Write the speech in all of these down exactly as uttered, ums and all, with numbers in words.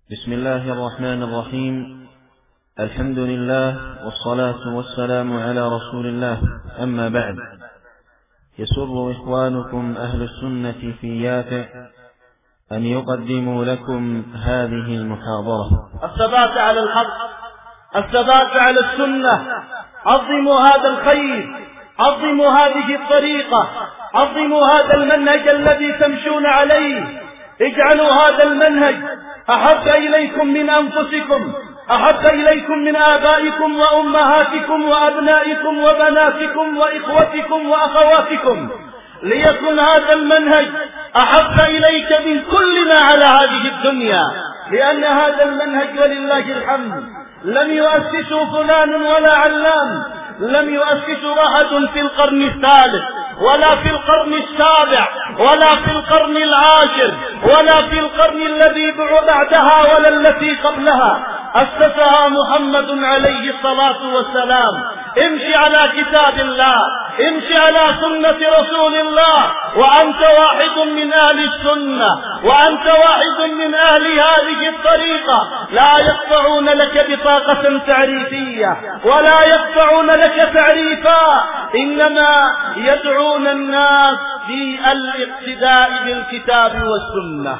بسم الله الرحمن الرحيم. الحمد لله والصلاة والسلام على رسول الله، أما بعد، يسر إخوانكم أهل السنة في يافع أن يقدموا لكم هذه المحاضرة. الثبات على الحق، الثبات على السنة. عظموا هذا الخير، عظموا هذه الطريقة، عظموا هذا المنهج الذي تمشون عليه. اجعلوا هذا المنهج أحب إليكم من أنفسكم، أحب إليكم من آبائكم وأمهاتكم وأبنائكم وبناتكم وإخوتكم وأخواتكم. ليكن هذا المنهج أحب إليك من كل ما على هذه الدنيا، لأن هذا المنهج ولله الحمد لم يؤسسه فلان ولا علان، لم يؤسسه أحد في القرن الثالث ولا في القرن السابع ولا في القرن العاشر ولا في القرن الذي بعدها ولا التي قبلها. أسسها محمد عليه الصلاة والسلام. امشي على كتاب الله، امشي على سنة رسول الله، وأنت واحد من أهل السنة، وأنت واحد من أهل هذه الطريقة. لا يقطعون لك بطاقة تعريفية ولا يقطعون لك تعريفا، إنما يدعون الناس بالاقتداء بالكتاب والسنة.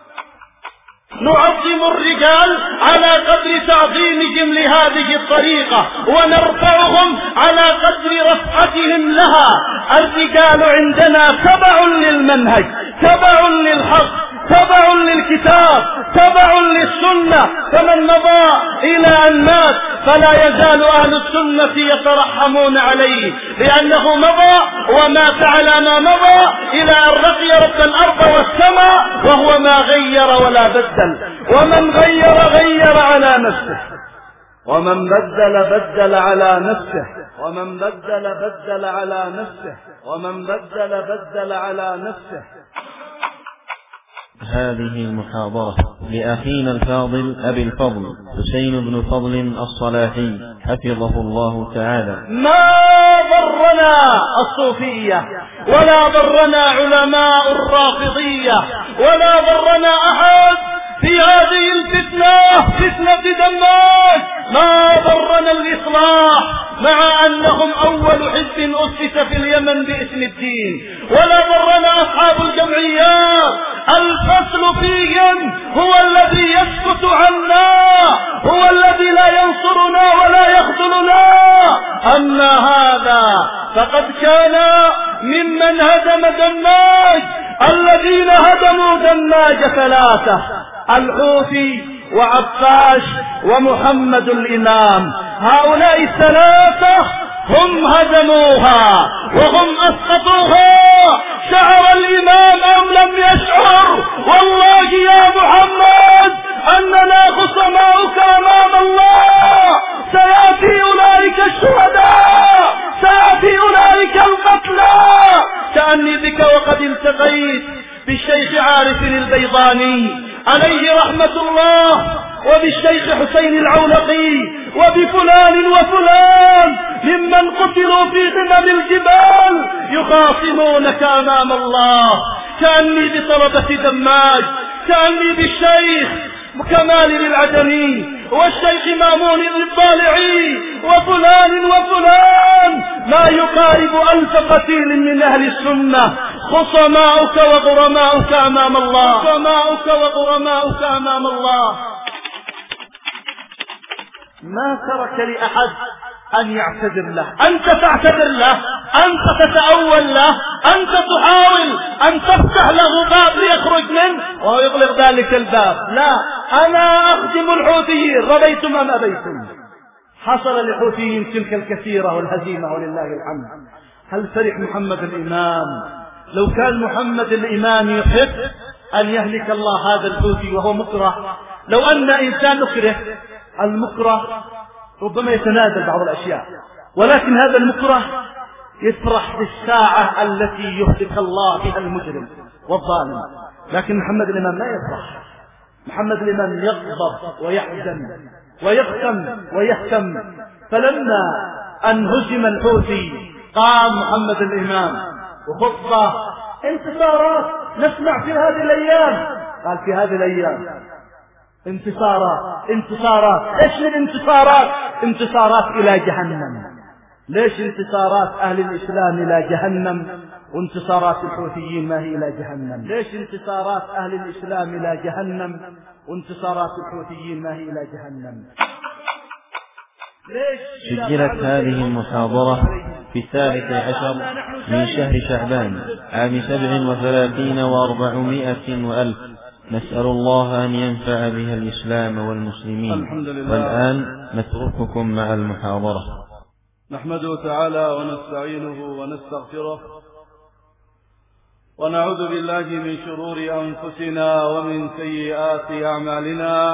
نعظم الرجال على قدر تعظيمهم لهذه الطريقة، ونرفعهم على قدر رفعتهم لها. الرجال عندنا تبع للمنهج، تبع للحق، تبع للكتاب، تبع للسنة. فمن مضى إلى أن مات فلا يزال أهل السنة يترحمون عليه، لأنه مضى ومات على ما مضى إلى أن رقي رب الأرض والسماء، وهو ما غير ولا بدل. ومن غير غير على نفسه، ومن بدل بدل على نفسه، ومن بدل بدل على نفسه، ومن بدل بدل على نفسه. هذه المحاضرة لأخينا الفاضل أبي الفضل حسين بن فضل الصلاحي حفظه الله تعالى. ما ضرنا الصوفية ولا ضرنا علماء الرافضية ولا ضرنا أحد في هذه الفتنة، فتنة دماج. ما ضرنا الإصلاح، مع أنهم أول حزب أسس في اليمن باسم الدين. ولا ضرنا أصحاب الجمعيات، الفصل فيهم هو الذي يسكت عنا، هو الذي لا ينصرنا ولا يخذلنا. أما هذا فقد كان ممن هدم دماج. الذين هدموا دماج ثلاثة: الحوثي وعفاش ومحمد الإمام. هؤلاء الثلاثة هم هدموها وهم أسقطوها. شعر الإمام أم لم يشعر؟ والله يا محمد أننا خصماؤك أمام الله. سيأتي أولئك الشهداء، سيأتي أولئك القتلى. كأني بك وقد التقيت بالشيخ عارف البيضاني عليه رحمة الله، وبالشيخ حسين العولقي، وبفلان وفلان ممن قتلوا في قمم الجبال يخاصمونك أمام الله. كأني بطلبة دماج، كأني بالشيخ كمال العدني والشيخ مامون الضالعي وفلان وفلان، ما يقارب ألف قتيل من أهل السنة. خصماؤك وغرماؤك أمام الله، خصماؤك وغرماؤك أمام الله. ما ترك لأحد أن يعتذر له، أنت تعتذر له، أنت تتأول له، أنت تحاول أن تفتح له باب ليخرج منه وهو يغلق ذلك الباب. لا، أنا أخدم الحوثيين رضيتم أم أبيتم. حصل للحوثيين تلك الكثيرة والهزيمة ولله الحمد. هل فرح محمد الإمام؟ لو كان محمد الإمام يحب أن يهلك الله هذا الحوثي وهو مكره، لو أن إنسان نكره، المكره ربما يتنازل بعض الأشياء، ولكن هذا المكره يفرح بالساعة التي يهلك الله بها المجرم والظالم. لكن محمد الإمام لا يفرح. محمد الإمام يغضب ويحزن ويغتم ويهتم. فلما أن هزم الحوثي قام محمد الإمام وخطبة انتصارات نسمع في هذه الأيام. قال في هذه الأيام انتصارات انتصارات. ايش الانتصارات؟ انتصارات الى جهنم. ليش انتصارات اهل الاسلام الى جهنم وانتصارات الحوثيين ما هي الى جهنم؟ ليش انتصارات اهل الاسلام الى جهنم وانتصارات الحوثيين ما هي الى جهنم؟ سجلت هذه المحاضرة في الثالث عشر من شهر شعبان عام سبع وثلاثين وأربعمائة وألف. نسأل الله أن ينفع بها الإسلام والمسلمين. والآن نترككم مع المحاضرة. نحمده تعالى ونستعينه ونستغفره ونعوذ بالله من شرور أنفسنا ومن سيئات أعمالنا.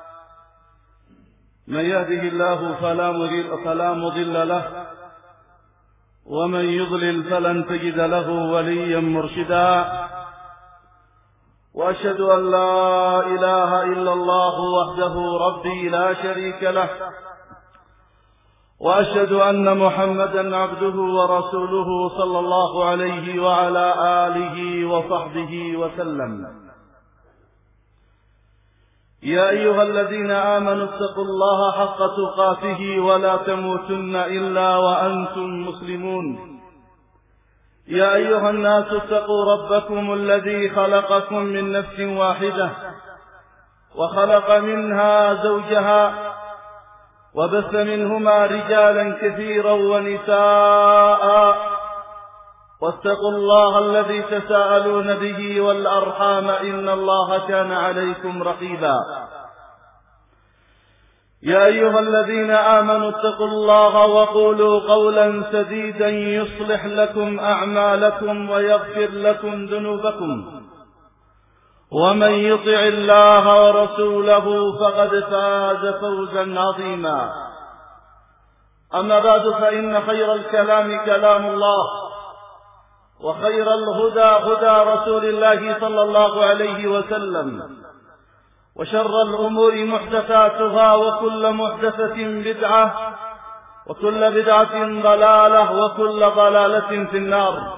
من يهده الله فلا مضل, فلا مضل له ومن يضلل فلن تجد له وليا مرشدا. وأشهد أن لا إله إلا الله وحده ربي لا شريك له، وأشهد أن محمدا عبده ورسوله صلى الله عليه وعلى آله وصحبه وسلم. يا أيها الذين آمنوا اتقوا الله حق تقاته ولا تموتن إلا وأنتم مسلمون. يا أيها الناس اتقوا ربكم الذي خلقكم من نفس واحدة وخلق منها زوجها وبث منهما رجالا كثيرا ونساء، واتقوا الله الذي تساءلون به والأرحام إن الله كان عليكم رقيبا. يا أيها الذين آمنوا اتقوا الله وقولوا قولا سديدا يصلح لكم أعمالكم ويغفر لكم ذنوبكم، ومن يطع الله ورسوله فقد فاز فوزا عظيما. أما بعد، فإن خير الكلام كلام الله، وخير الهدى هدى رسول الله صلى الله عليه وسلم، وشر الأمور محدثاتها وكل محدثة بدعة وكل بدعة ضلالة وكل ضلالة في النار.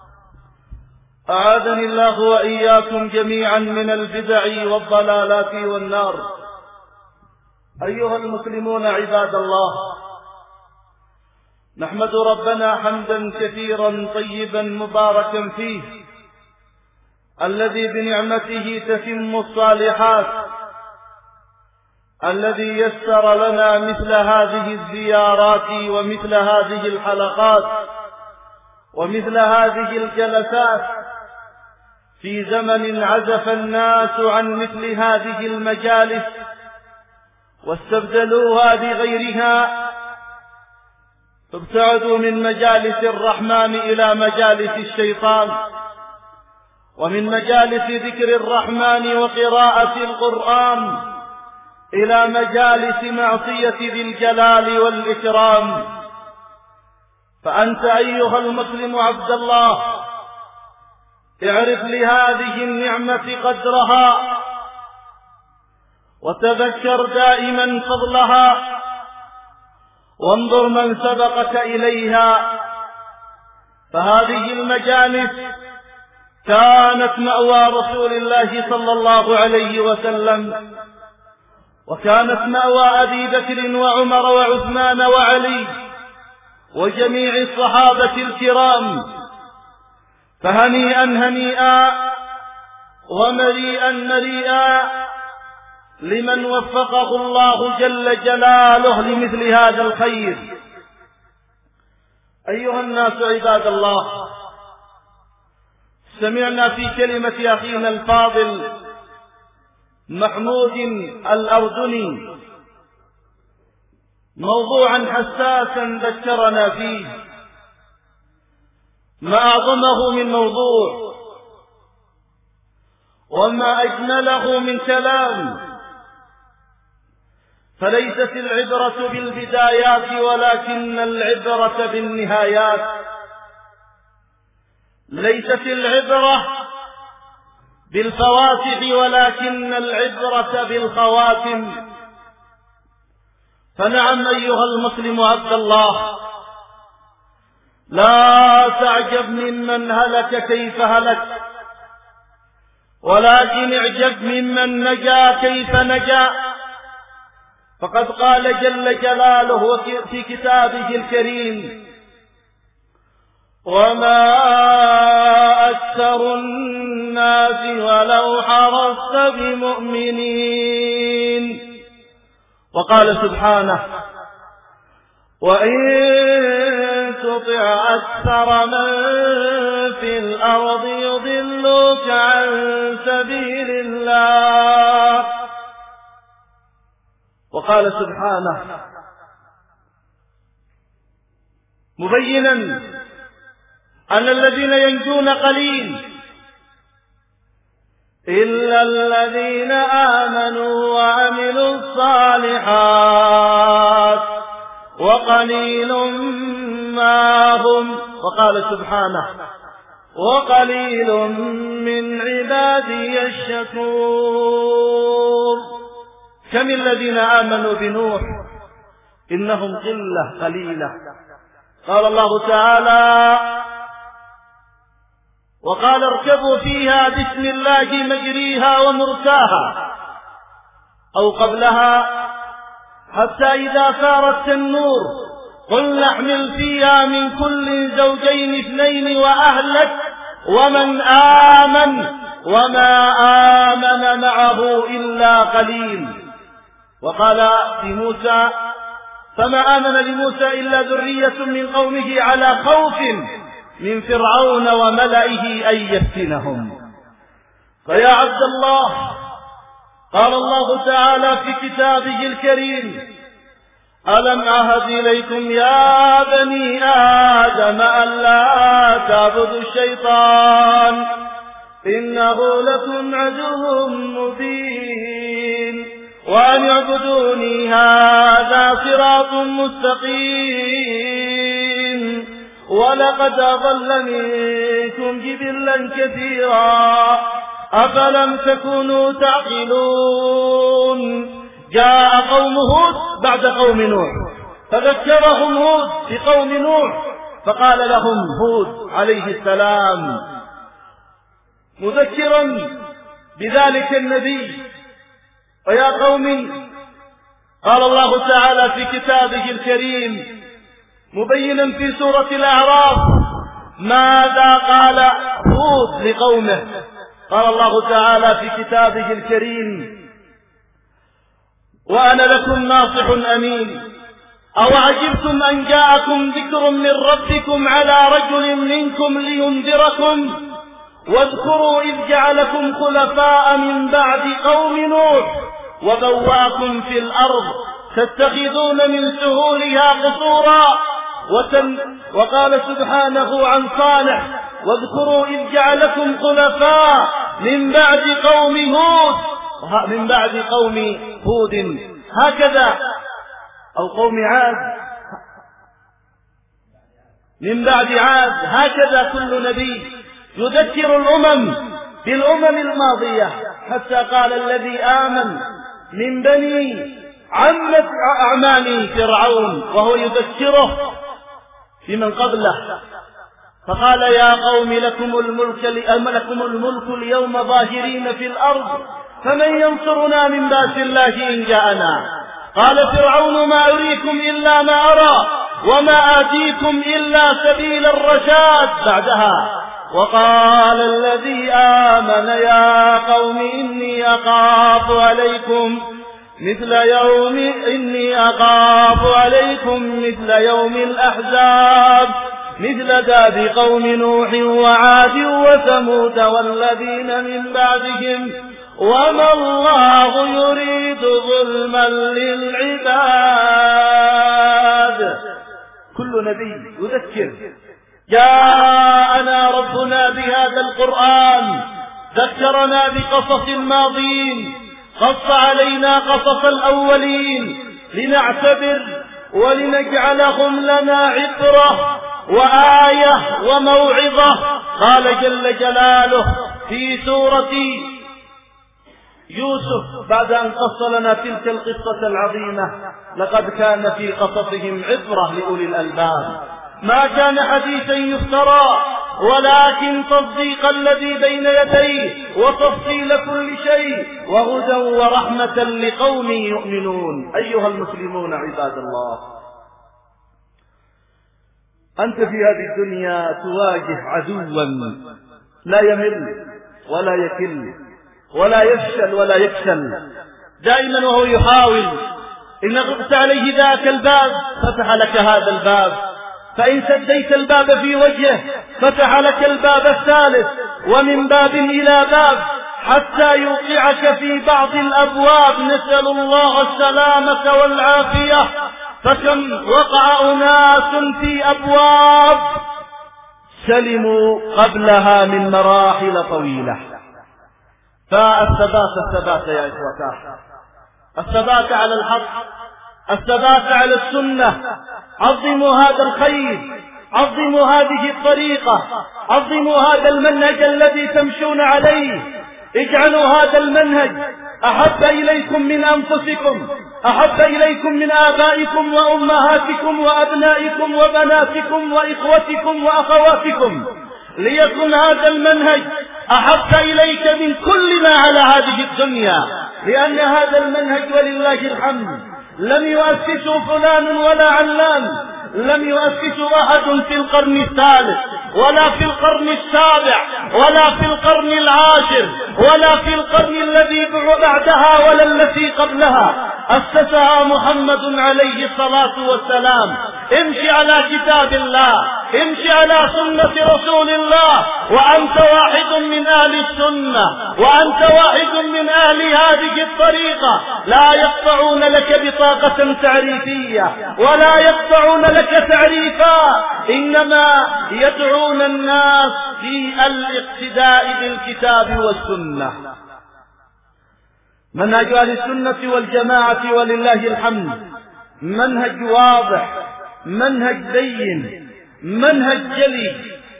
أعاذني الله وإياكم جميعا من البدع والضلالات والنار. أيها المسلمون عباد الله، نحمد ربنا حمدا كثيرا طيبا مباركا فيه، الذي بنعمته تتم الصالحات، الذي يسر لنا مثل هذه الزيارات ومثل هذه الحلقات ومثل هذه الجلسات في زمن عزف الناس عن مثل هذه المجالس واستبدلوها بغيرها، فابتعدوا من مجالس الرحمن إلى مجالس الشيطان، ومن مجالس ذكر الرحمن وقراءة القرآن إلى مجالس معصية ذي الجلال والإكرام. فأنت أيها المسلم عبد الله، اعرف لهذه النعمة قدرها، وتذكر دائما فضلها، وانظر من سبقك إليها. فهذه المجالس كانت مأوى رسول الله صلى الله عليه وسلم، وكانت مأوى أبي بكر وعمر وعثمان وعلي وجميع الصحابة الكرام. فهنيئا هنيئا ومريئا مريئا لمن وفقه الله جل جلاله لمثل هذا الخير. أيها الناس عباد الله، سمعنا في كلمة أخينا الفاضل محمود الأردني موضوعا حساسا ذكرنا فيه، ما أعظمه من موضوع وما أجمله من كلام. فليست العبرة بالبدايات ولكن العبرة بالنهايات، ليست العبرة بالفواتح ولكن العبرة بالخواتم. فنعم أيها المسلم عبد الله، لا تعجب ممن هلك كيف هلك، ولكن اعجب ممن نجا كيف نجا. فقد قال جل جلاله في كتابه الكريم: وما أكثر الناس ولو حرصت بمؤمنين. وقال سبحانه: وإن تطع أكثر من في الأرض يضلوك عن سبيل الله. وقال سبحانه مبينا أن الذين ينجون قليل إلا الذين آمنوا وعملوا الصالحات وقليل ما هم. وقال سبحانه: وقليل من عبادي الشكور. كم الذين آمنوا بنوح إنهم قلة قليلة. قال الله تعالى: وقال اركبوا فيها بسم الله مجريها ومرساها، أو قبلها: حتى إذا سار التنور قل نحمل فيها من كل زوجين اثنين وأهلك ومن آمن وما آمن معه إلا قليل. وقال في موسى: فما آمن لموسى إلا ذرية من قومه على خوف من فرعون وملئه أن يفتنهم. فيا عبد الله، قال الله تعالى في كتابه الكريم: ألم أعهد إليكم يا بني آدم ألا تعبدوا الشيطان إنه لكم عدو مبين وأن اعبدوني هذا صراط مستقيم ولقد أضل منكم جبلا كثيرا أفلم تكونوا تعقلون. جاء قوم هود بعد قوم نوح فذكرهم هود بقوم نوح فقال لهم هود عليه السلام مذكرا بذلك النبي: ويا قوم، قال الله تعالى في كتابه الكريم مبينا في سورة الأعراف ماذا قال هود لقومه. قال الله تعالى في كتابه الكريم: وأنا لكم ناصح أمين أو عجبتم أن جاءكم ذكر من ربكم على رجل منكم لينذركم واذكروا إذ جعلكم خلفاء من بعد قوم نوح وبواكم في الأرض تتخذون من سهولها قصورا. وقال سبحانه عن صالح: واذكروا إذ جعلكم خلفاء من بعد قوم هود من بعد قوم هود هكذا، أو قوم عاد من بعد عاد. هكذا كل نبي يذكر الأمم بالأمم الماضية، حتى قال الذي آمن من بني عمة أعمامه فرعون وهو يذكره بمن قبله فقال: يا قوم لكم الملك لكم الملك اليوم ظاهرين في الأرض فمن ينصرنا من بأس الله إن جاءنا. قال فرعون: ما أريكم إلا ما أرى وما آتيكم إلا سبيل الرشاد. بعدها وقال الذي آمن: يا قوم إني أخاف عليكم مثل يوم إني أخاف عليكم مثل يوم الأحزاب مثل داب قوم نوح وعاد وثمود والذين من بعدهم وما الله يريد ظلما للعباد. كل نبي يذكر. جاءنا ربنا بهذا القرآن ذكرنا بقصص الماضين، قص علينا قصص الأولين لنعتبر ولنجعلهم لنا عبرة وآية وموعظة. قال جل جلاله في سورة يوسف بعد أن قص لنا تلك القصة العظيمة: لقد كان في قصصهم عبرة لأولي الألباب ما كان حديثا يفترى ولكن تصديق الذي بين يديه وتفصيل كل شيء وهدى ورحمة لقوم يؤمنون. أيها المسلمون عباد الله، أنت في هذه الدنيا تواجه عدوا لا يمل ولا يكل ولا يفشل ولا يكسل، دائما وهو يحاول. إن غبت عليه ذاك الباب فتح لك هذا الباب، فإن سديت الباب في وجهه فتح لك الباب الثالث، ومن باب إلى باب حتى يوقعك في بعض الأبواب. نسأل الله السلامة والعافية. فكم وقع أناس في أبواب سلموا قبلها من مراحل طويلة. فالثبات الثبات يا إخوتاه، الثبات على الحق، الثبات على السنة. عظموا هذا الخير، عظموا هذه الطريقة، عظموا هذا المنهج الذي تمشون عليه. اجعلوا هذا المنهج أحب إليكم من أنفسكم، أحب إليكم من آبائكم وأمهاتكم وأبنائكم وبناتكم وإخوتكم وأخواتكم. ليكن هذا المنهج أحب إليك من كل ما على هذه الدنيا، لأن هذا المنهج ولله الحمد لم يؤسسه فلان ولا علان، لم يؤسسه أحد في القرن الثالث ولا في القرن السابع ولا في القرن العاشر ولا في القرن الذي بعدها ولا التي قبلها. أسسها محمد عليه الصلاة والسلام. امشي على كتاب الله، امشي على سنة رسول الله، وأنت واحد من أهل السنة، وأنت واحد من أهل هذه الطريقة. لا يقطعون لك بطاقة تعريفية ولا يقطعون لك تعريفا، إنما يدعون الناس في الاقتداء بالكتاب والسنة. منهج أهل السنة والجماعة ولله الحمد منهج واضح، منهج بين، منهج جلي.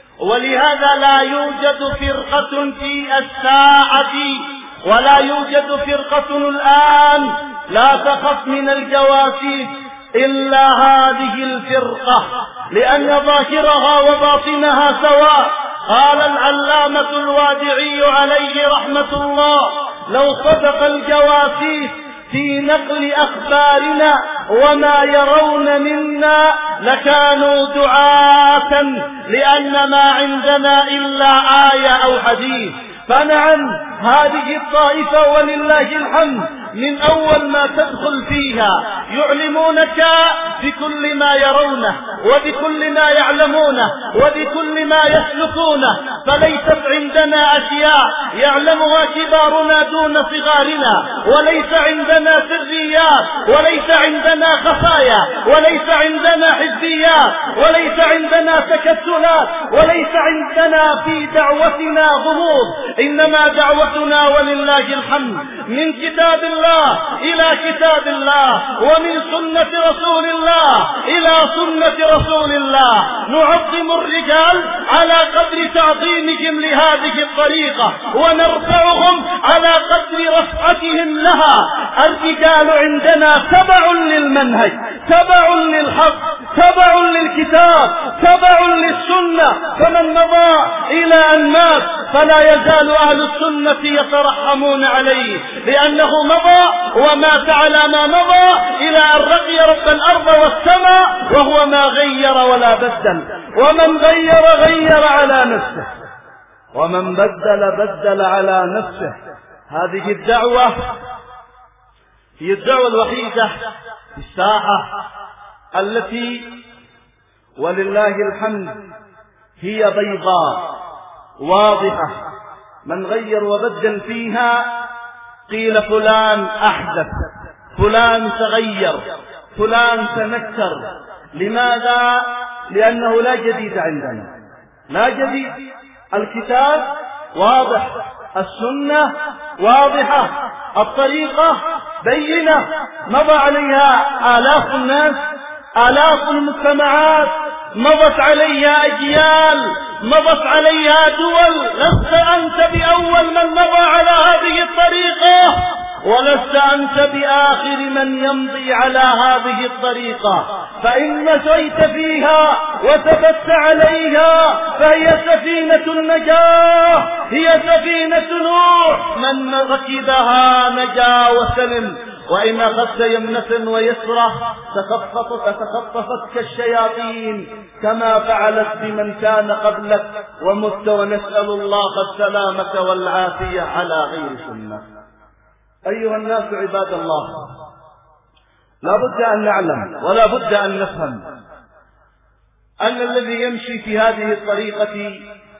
ولهذا لا يوجد فرقة في الساعة ولا يوجد فرقة الآن لا تخف من الجواسيس إلا هذه الفرقة، لأن ظاهرها وباطنها سواء. قال العلامة الوادعي عليه رحمة الله: لو صدق الجواسيس في نقل أخبارنا وما يرون منا لكانوا دعاة، لأن ما عندنا إلا آية أو حديث. فنعم هذه الطائفة ولله الحمد من أول ما تدخل فيها يعلمونك بكل ما يرونه وبكل ما يعلمونه وبكل ما يسلكونه. فليست عندنا أشياء يعلمها كبارنا دون صغارنا، وليس عندنا سريات، وليس عندنا خفايا، وليس عندنا حزبيات، وليس عندنا تكتلات، وليس عندنا في دعوتنا غموض. إنما دعوتنا ولله الحمد من كتاب الله إلى كتاب الله، ومن سنة رسول الله إلى سنة رسول الله. نعظم الرجال على قدر تعظيمهم لهذه الطريقة، ونرفعهم على قدر رفعتهم لها. الرجال عندنا تبع للمنهج، تبع للحق، تبع للكتاب، تبع للسنة. فمن مضى إلى أن مات فلا يزال أهل السنة يترحمون عليه، لأنه مضى ومات على ما مضى إلى أن رقي رب الأرض والسماء، وهو ما غير ولا بدل. ومن غير غير على نفسه، ومن بدل بدل على نفسه. هذه الدعوة هي الدعوة الوحيدة في الساحة التي ولله الحمد هي بيضاء واضحة. من غير وبدل فيها قيل فلان أحدث، فلان تغير، فلان تنكر. لماذا؟ لأنه لا جديد عندنا، لا جديد. الكتاب واضح، السنة واضحة، الطريقة بينة، مضى عليها آلاف الناس، آلاف المجتمعات، مضت عليها أجيال، مضت عليها دول. لست أنت بأول من مضى على هذه الطريقة، ولست أنت بآخر من يمضي على هذه الطريقة، فإن مشيت فيها وثبت عليها فهي سفينة النجاة، هي سفينة نوح، من ركبها نجا وسلم. وإن أخذت يمنة ويسرة تخطفتك الشياطين كما فعلت بمن كان قبلك ومت، ونسأل الله السلامة والعافية على غير سنة. أيها الناس عباد الله، لا بد أن نعلم ولا بد أن نفهم أن الذي يمشي في هذه الطريقة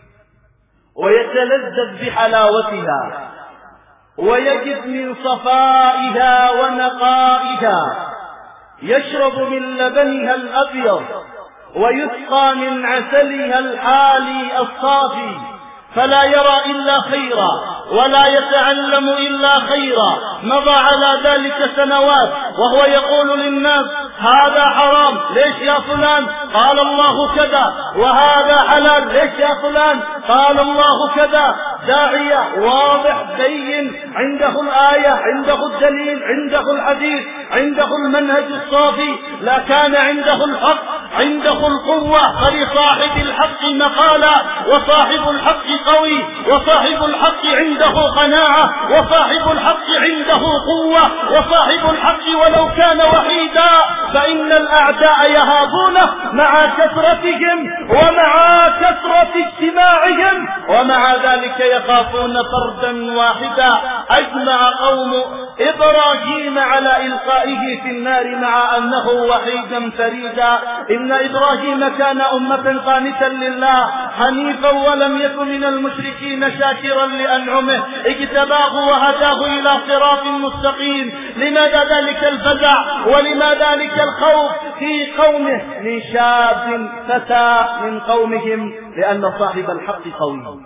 ويتلذذ بحلاوتها ويجد من صفائها ونقائها، يشرب من لبنها الأبيض ويسقى من عسلها الحالي الصافي، فلا يرى إلا خيرا ولا يتعلم إلا خيرا، مضى على ذلك سنوات وهو يقول للناس هذا حرام، ليش يا فلان؟ قال الله كذا. وهذا حلال، ليش يا فلان؟ قال الله كذا. داعية واضح بين، عنده الآية، عنده الدليل، عنده الحديث، عنده المنهج الصافي، لا كان عنده الحق، عنده القوة. فلصاحب الحق مقالة، وصاحب الحق قوي، وصاحب الحق عنده قناعة، وصاحب الحق عنده قوة، وصاحب الحق ولو كان وحيدا فإن الأعداء يهابونه مع كثرتهم ومع كثرة اجتماعهم، ومع ذلك يخافون فردا واحدا. أجمع قوم إبراهيم على إلقائه في النار مع أنه وحيدا فريدا. إن إبراهيم كان أمة قانتا لله حنيفا ولم يكن من المشركين شاكرا لأنعمه، اجتباه وهداه إلى صراط مستقيم. لماذا ذلك الفزع ولما ذلك الخوف في قومه من شاب فتى من قومهم؟ لأن صاحب الحق قوي،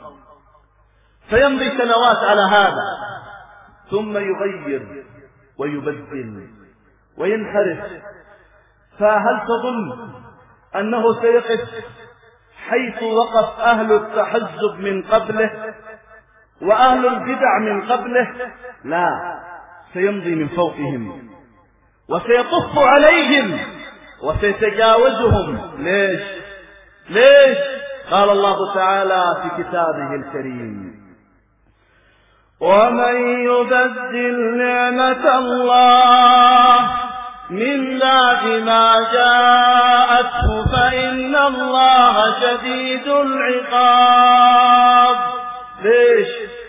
فيمضي سنوات على هذا ثم يغير ويبدل وينحرف. فهل تظن أنه سيقف حيث وقف أهل التحزب من قبله وأهل البدع من قبله؟ لا، سيمضي من فوقهم وسيطف عليهم وسيتجاوزهم. ليش؟ ليش؟ قال الله تعالى في كتابه الكريم: ومن يبدل نعمة الله من بعد ما جاءته فإن الله شديد العقاب. ليش؟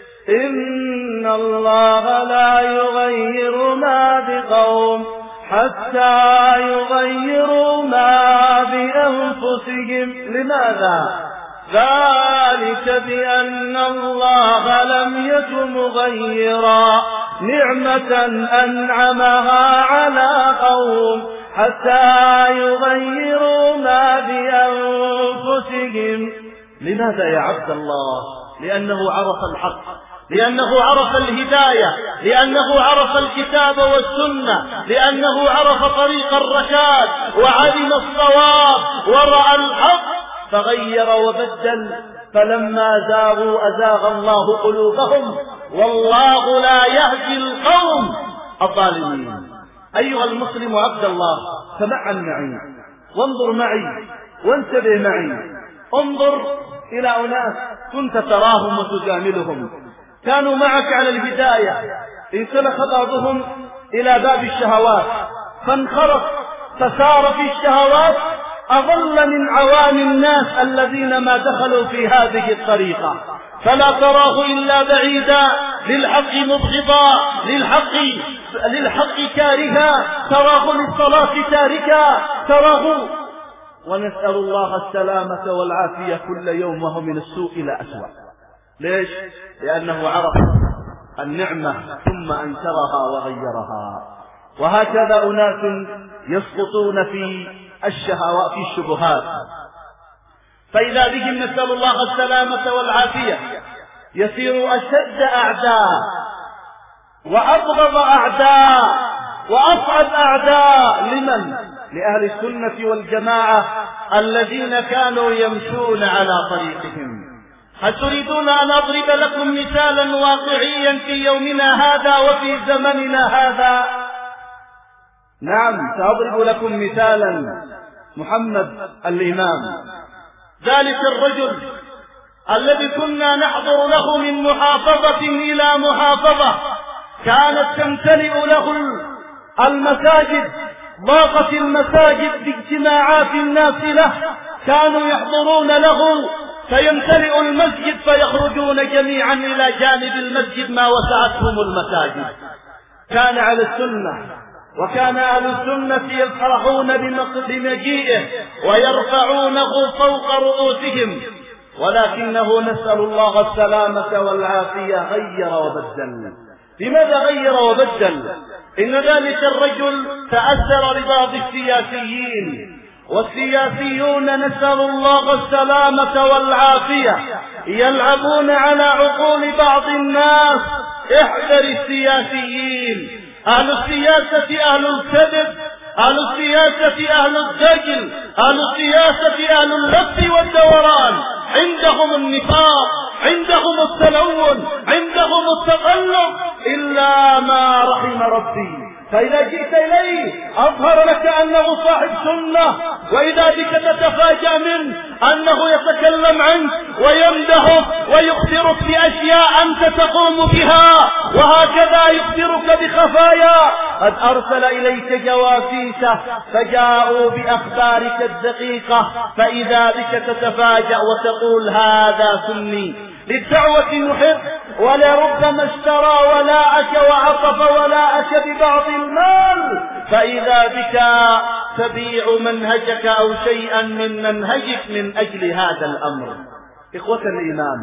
إن الله لا يغير ما بقوم حتى يغيروا ما بأنفسهم. لماذا؟ ذلك بأن الله لم يكن مغيرا نعمة أنعمها على قوم حتى يغيروا ما بأنفسهم. لماذا يا عبد الله؟ لأنه عرف الحق، لأنه عرف الهداية، لأنه عرف الكتاب والسنة، لأنه عرف طريق الرشاد وعلم الصواب ورأى الحق فغير وبدل. فلما زاغوا أزاغ الله قلوبهم والله لا يهدي القوم الظالمين. أيها المسلم عبد الله، تمعن معي وانظر معي وانتبه معي. انظر إلى أناس كنت تراهم وتجاملهم، كانوا معك على البداية، انسلخ بعضهم إلى باب الشهوات فانخرط فسار في الشهوات، أظل من عوام الناس الذين ما دخلوا في هذه الطريقة، فلا تراه إلا بعيدا، للحق مبغضا، للحق للحق كارها، تراه للصلاة تاركا، تراه. ونسأل الله السلامة والعافية كل يوم وهو من السوء إلى أسوأ. ليش؟ لأنه عرف النعمة ثم أنكرها وغيرها. وهكذا أناس يسقطون في الشهوات في الشبهات، فإذا بهم نسأل الله السلامة والعافية يصير أشد أعداء وأبغض أعداء وأصعب أعداء. لمن؟ لأهل السنة والجماعة الذين كانوا يمشون على طريقهم. هل تريدون أن أضرب لكم مثالا واقعيا في يومنا هذا وفي زمننا هذا؟ نعم، سأضرب لكم مثالا. محمد الإمام، ذلك الرجل الذي كنا نحضر له من محافظة إلى محافظة، كانت تمتلئ له المساجد، ضاقت المساجد باجتماعات الناس له، كانوا يحضرون له فيمتلئ المسجد فيخرجون جميعا إلى جانب المسجد ما وسعتهم المساجد. كان على السنة، وكان أهل السنة يفرحون بمجيئه ويرفعونه فوق رؤوسهم، ولكنه نسأل الله السلامة والعافية غير وبدل. لماذا غير وبدل؟ إن ذلك الرجل تأثر ببعض السياسيين، والسياسيون نسأل الله السلامة والعافية يلعبون على عقول بعض الناس. احذر السياسيين، أهل السياسة أهل الكذب، أهل السياسة أهل الدجل، أهل السياسة أهل اللف والدوران، عندهم النفاق، عندهم التلون، عندهم التقلب، إلا ما رحم ربي. فإذا جئت إليه أظهر لك أنه صاحب سنة، وإذا بك تتفاجأ منه أنه يتكلم عنك ويمدحك ويخبرك بأشياء أنت تقوم بها، وهكذا يخبرك بخفايا. قد أرسل إليك جواسيسه فجاءوا بأخبارك الدقيقة، فإذا بك تتفاجأ وتقول هذا سني للدعوة محب، ولربما اشترى ولاءك وعطف ولاءك ببعض المال، فإذا بك تبيع منهجك أو شيئا من منهجك من أجل هذا الأمر. إخوة الإيمان،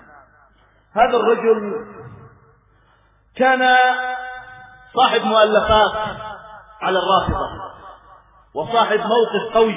هذا الرجل كان صاحب مؤلفات على الرافضة وصاحب موقف قوي،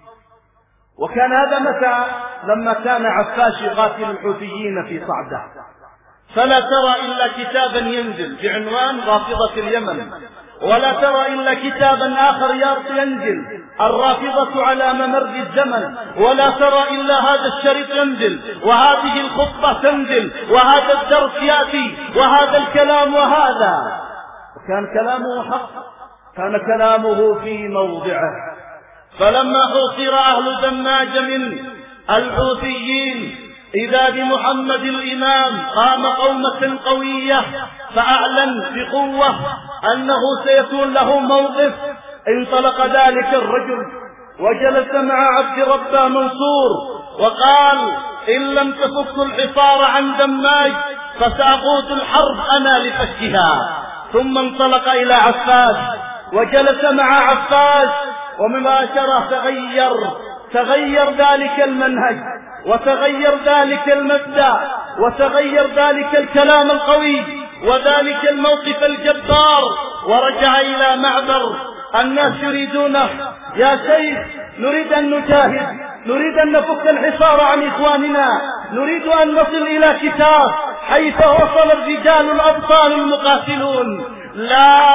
وكان هذا متى لما كان عفاش يقاتل الحوثيين في صعدة، فلا ترى إلا كتابا ينزل بعنوان رافضة اليمن، ولا ترى إلا كتابا آخر ينزل الرافضة على ممر الزمن، ولا ترى إلا هذا الشريط ينزل، وهذه الخطبة تنزل، وهذا الدرس يأتي، وهذا الكلام وهذا. وكان كلامه حق، كان كلامه في موضعه. فلما حوصر أهل دماج من الحوثيين إذا بمحمد الإمام قام قومة قوية، فأعلن بقوة أنه سيكون له موقف. انطلق ذلك الرجل وجلس مع عبد ربه منصور وقال إن لم تفك الحصار عن دماج فسأقود الحرب أنا لفكها. ثم انطلق إلى عفاش وجلس مع عفاش، ومباشرة تغير تغير ذلك المنهج، وتغير ذلك المبدأ، وتغير ذلك الكلام القوي، وذلك الموقف الجبار، ورجع إلى معبر. الناس يريدونه، يا شيخ نريد أن نجاهد، نريد أن نفك الحصار عن إخواننا، نريد أن نصل إلى كتاب حيث وصل الرجال الأبطال المقاتلون. لا،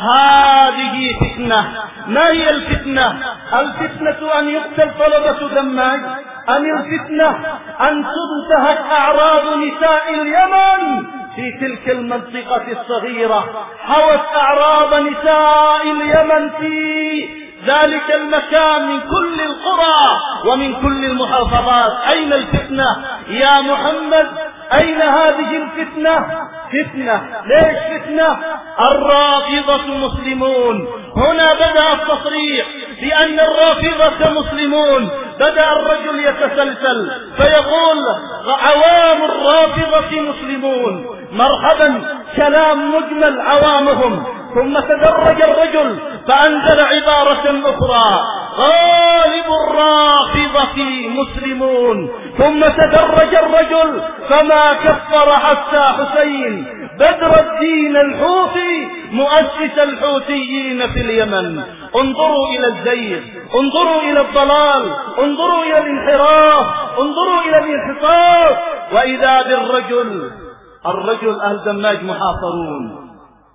هذه فتنة. ما هي الفتنة؟ الفتنة أن يقتل طلبة دماج، أم الفتنة أن تنتهك أعراض نساء اليمن في تلك المنطقة الصغيرة؟ حوت أعراض نساء اليمن في ذلك المكان من كل القرى ومن كل المحافظات. أين الفتنة يا محمد؟ أين هذه الفتنة؟ فتنة. ليش فتنة؟ الرافضة مسلمون. هنا بدأ التصريح بأن الرافضة مسلمون. بدأ الرجل يتسلسل فيقول عوام الرافضة مسلمون، مرحبا، كلام مجمل عوامهم. ثم تدرج الرجل فأنزل عبارة أخرى غالب الرافضة مسلمون. ثم تدرج الرجل فما كفر حتى حسين بدر الدين الحوثي مؤسس الحوثيين في اليمن. انظروا إلى الزيغ، انظروا إلى الضلال، انظروا إلى الانحراف، انظروا إلى الانحطاط. وإذا بالرجل الرجل أهل دماج محاصرون،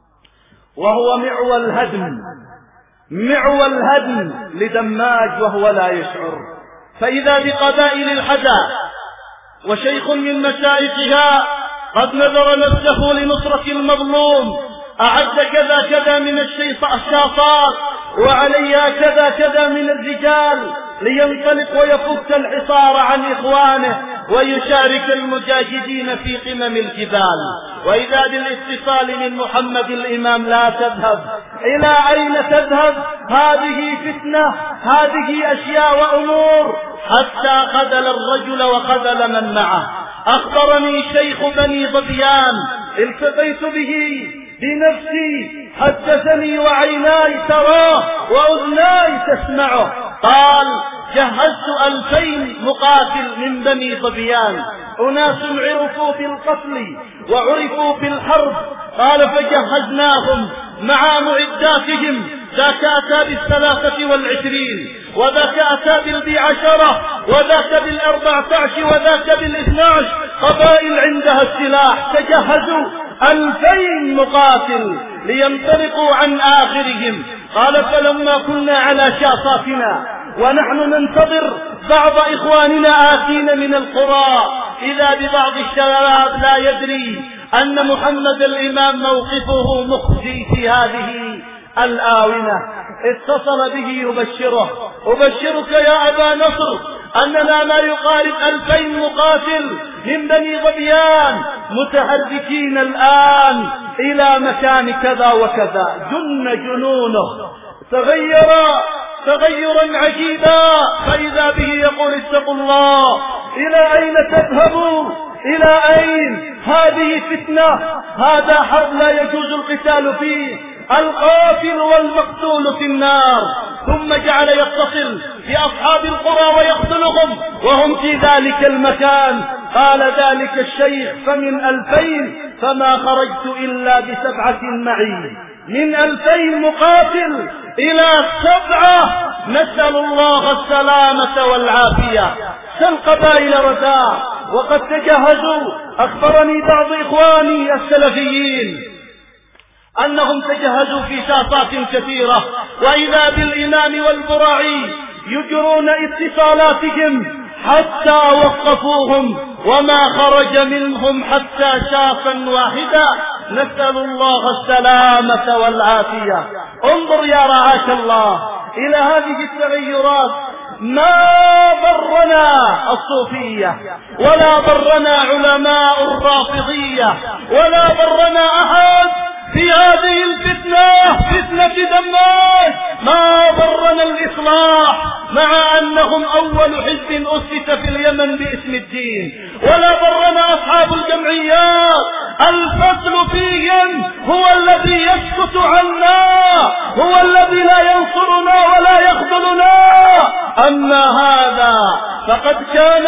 وهو معوى الهدم، معوى الهدم لدماج وهو لا يشعر. فإذا بقبائل الحدى وشيخ من مشايخها قد نذر نفسه لنصرة المظلوم، أعد كذا كذا من الشاطات وعليها كذا كذا من الرجال لينطلق ويفك الحصار عن إخوانه ويشارك المجاهدين في قمم الجبال. وإذا بالاتصال من محمد الإمام لا تذهب. إلى أين تذهب؟ هذه فتنة، هذه أشياء وأمور، حتى خذل الرجل وخذل من معه. أخبرني شيخ بني ظبيان التقيت به بنفسي، حدثني وعيناي تراه وأذناي تسمعه، قال جهزت ألفين مقاتل من بني ظبيان، أناس عرفوا بالقتل وعرفوا بالحرب، قال فجهزناهم مع معداتهم، ذاك أتى بالثلاثة والعشرين وذاك أتى بالعشرة وذاك بالأربعة عشر وذاك بالاثنى عشر، قبائل عندها السلاح، تجهزوا ألفين مقاتل لينطلقوا عن آخرهم. قال فلما كنا على شاطاتنا ونحن ننتظر بعض إخواننا آتين من القرى، إذا ببعض الشباب لا يدري أن محمد الإمام موقفه مخزي في هذه الآونة، اتصل به يبشره: أبشرك يا أبا نصر أننا ما يقارب ألفين مقاتل من بني ظبيان متحركين الآن إلى مكان كذا وكذا. جن جنونه، تغير تغيرا عجيبا، فإذا به يقول اتقوا الله، إلى أين تذهبوا؟ إلى أين؟ هذه فتنة، هذا حرب لا يجوز القتال فيه، القاتل والمقتول في النار. ثم جعل يتصل بأصحاب القرى ويقتلهم وهم في ذلك المكان. قال ذلك الشيخ: فمن ألفين فما خرجت إلا بسبعة معي، من ألفين مقاتل إلى سبعة، نسأل الله السلامة والعافية. سل قبائل رداء وقد تجهزوا. أخبرني بعض إخواني السلفيين أنهم تجهزوا في شاطات كثيرة، وإذا بالإمام والبراعي يجرون اتصالاتهم حتى وقفوهم وما خرج منهم حتى شاطا واحدا، نسأل الله السلامة والعافية. انظر يا رعاك الله إلى هذه التغيرات. ما ضرنا الصوفية ولا ضرنا علماء الرافضية ولا ضرنا أحد في هذه الفتنة، فتنة دماج. ما ضرنا الإصلاح مع أنهم أول حزب أسس في اليمن باسم الدين، ولا ضرنا أصحاب الجمعيات، الفصل فيهم هو الذي يسكت عنا، هو الذي لا ينصرنا ولا يخذلنا. أما هذا فقد كان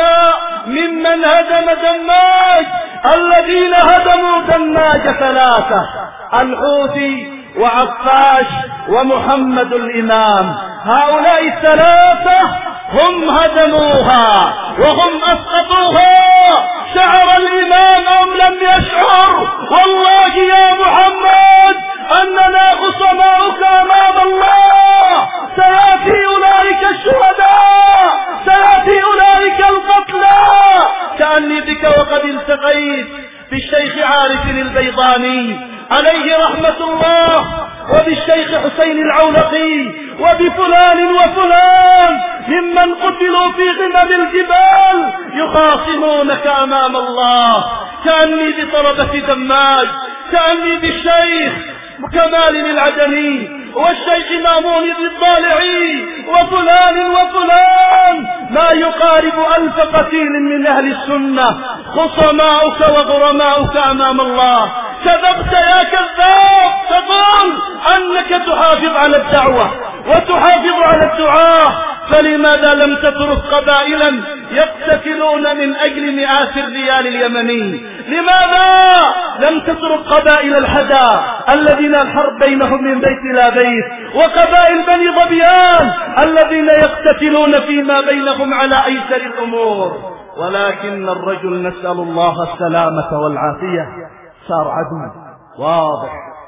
ممن هدم دماج. الذين هدموا دماج ثلاثة: الحوثي وعفاش ومحمد الإمام. هؤلاء الثلاثة هم هدموها وهم أسقطوها. شعر الإمام أم لم يشعر؟ والله يا محمد أننا خصماؤك أمام الله. سيأتي أولئك الشهداء، سيأتي أولئك القتلى. كأني بك وقد التقيت بالشيخ عارف البيضاني عليه رحمة الله، وبالشيخ حسين العولقي، وبفلان وفلان ممن قتلوا في قمم الجبال يخاصمونك أمام الله. كأني بطلبة دماج، كأني بالشيخ كمال العدني والشيخ مامون الضالعي وفلان وفلان، ما يقارب ألف قتيل من أهل السنة خصماؤك وغرماؤك أمام الله. كذبت يا كذاب، تقول أنك تحافظ على الدعوة وتحافظ على الدعاء، فلماذا لم تترك قبائلا يقتتلون من أجل مئات الريال اليمني؟ لماذا لم تترك قبائل الحدا الذين الحرب بينهم من بيت إلى بيت، وقبائل بني ظبيان الذين يقتتلون فيما بينهم على أيسر الأمور؟ ولكن الرجل نسأل الله السلامة والعافية صار عدو واضح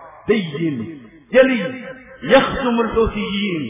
بين جلي، يخدم الحوثيين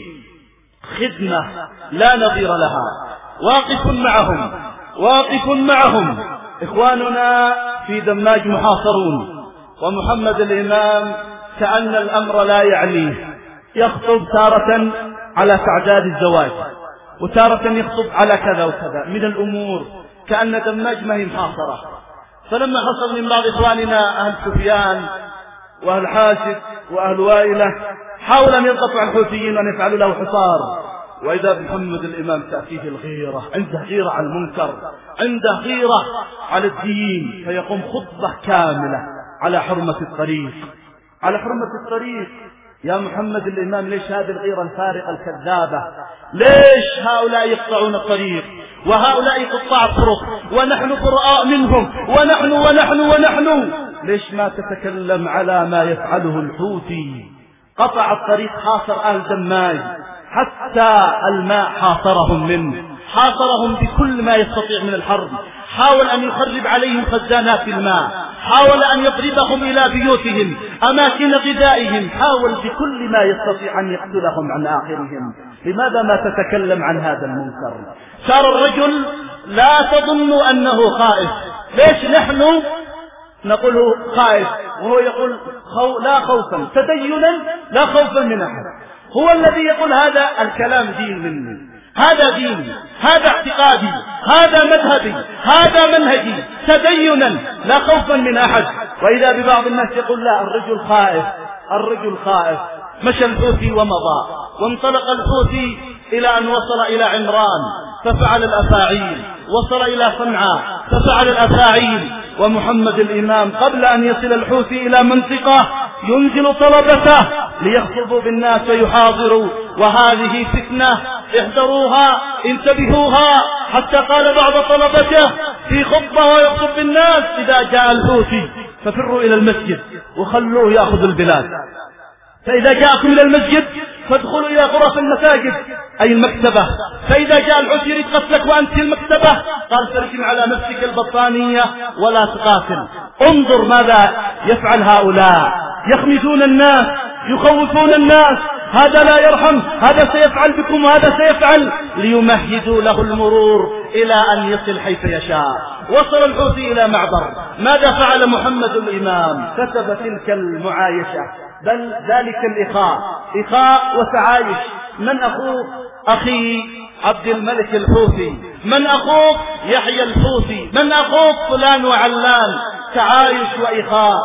خدمة لا نظير لها، واقف معهم واقف معهم إخواننا في دماج محاصرون، ومحمد الإمام كأن الأمر لا يعنيه، يخطب تارة على تعداد الزواج، وتارة يخطب على كذا وكذا من الأمور، كأن دماج ما هي محاصرة. فلما حصل من بعض إخواننا أهل سفيان وأهل حاشد وأهل وائلة حاول أن يضغطوا على الحوثيين وأن يفعلوا له حصار، وإذا بمحمد الإمام تأتيه الغيرة، عنده غيرة على المنكر، عنده غيرة على الدين، فيقوم خطبة كاملة على حرمة الطريق، على حرمة الطريق. يا محمد الإمام ليش هذه الغيرة الفارقة الكذابة؟ ليش هؤلاء يقطعون الطريق وهؤلاء قطاع الطرق ونحن براء منهم ونحن ونحن ونحن؟ ليش ما تتكلم على ما يفعله الحوثي؟ قطع الطريق، حاصر أهل دماج، حتى الماء حاصرهم منه، حاصرهم بكل ما يستطيع من الحرب، حاول أن يخرب عليهم خزانات الماء، حاول أن يضربهم إلى بيوتهم، أماكن غذائهم، حاول بكل ما يستطيع أن يقتلهم عن آخرهم. لماذا ما تتكلم عن هذا المنكر؟ صار الرجل لا تظن أنه خائف. ليش نحن نقول خائف وهو يقول خو لا خوفا، تدينا لا خوفا من أحد؟ هو الذي يقول هذا الكلام دين مني، هذا ديني، هذا اعتقادي، هذا مذهبي، هذا منهجي، تدينا لا خوفا من أحد. وإذا ببعض الناس يقول لا الرجل خائف، الرجل خائف. مشى الحوثي ومضى، وانطلق الحوثي إلى أن وصل إلى عمران ففعل الأفاعيل، وصل إلى صنعاء ففعل الأفاعيل. ومحمد الإمام قبل أن يصل الحوثي إلى منطقة ينزل طلبته ليخطبوا بالناس ويحاضروا، وهذه فتنة احذروها انتبهوها. حتى قال بعض طلبته في خطبة ويخطب بالناس إذا جاء الحوثي ففروا إلى المسجد وخلوه يأخذ البلاد، فإذا جاءكم إلى المسجد فادخلوا إلى غرف المساجد أي المكتبة، فإذا جاء الحوثي يريد قتلك وأنت في المكتبة قال ترجم على نفسك البطانية ولا تقاتل. انظر ماذا يفعل هؤلاء، يخمسون الناس، يخوفون الناس، هذا لا يرحم، هذا سيفعل بكم وهذا سيفعل، ليمهدوا له المرور إلى أن يصل حيث يشاء. وصل الحوثي إلى معبر، ماذا فعل محمد الإمام؟ كتب تلك المعايشة، بل ذلك الإخاء، إخاء وتعايش. من أخوه؟ أخي عبد الملك الحوثي، من أخوك؟ يحيى الحوثي، من أخوك؟ فلان وعلان. تعايش وإخاء.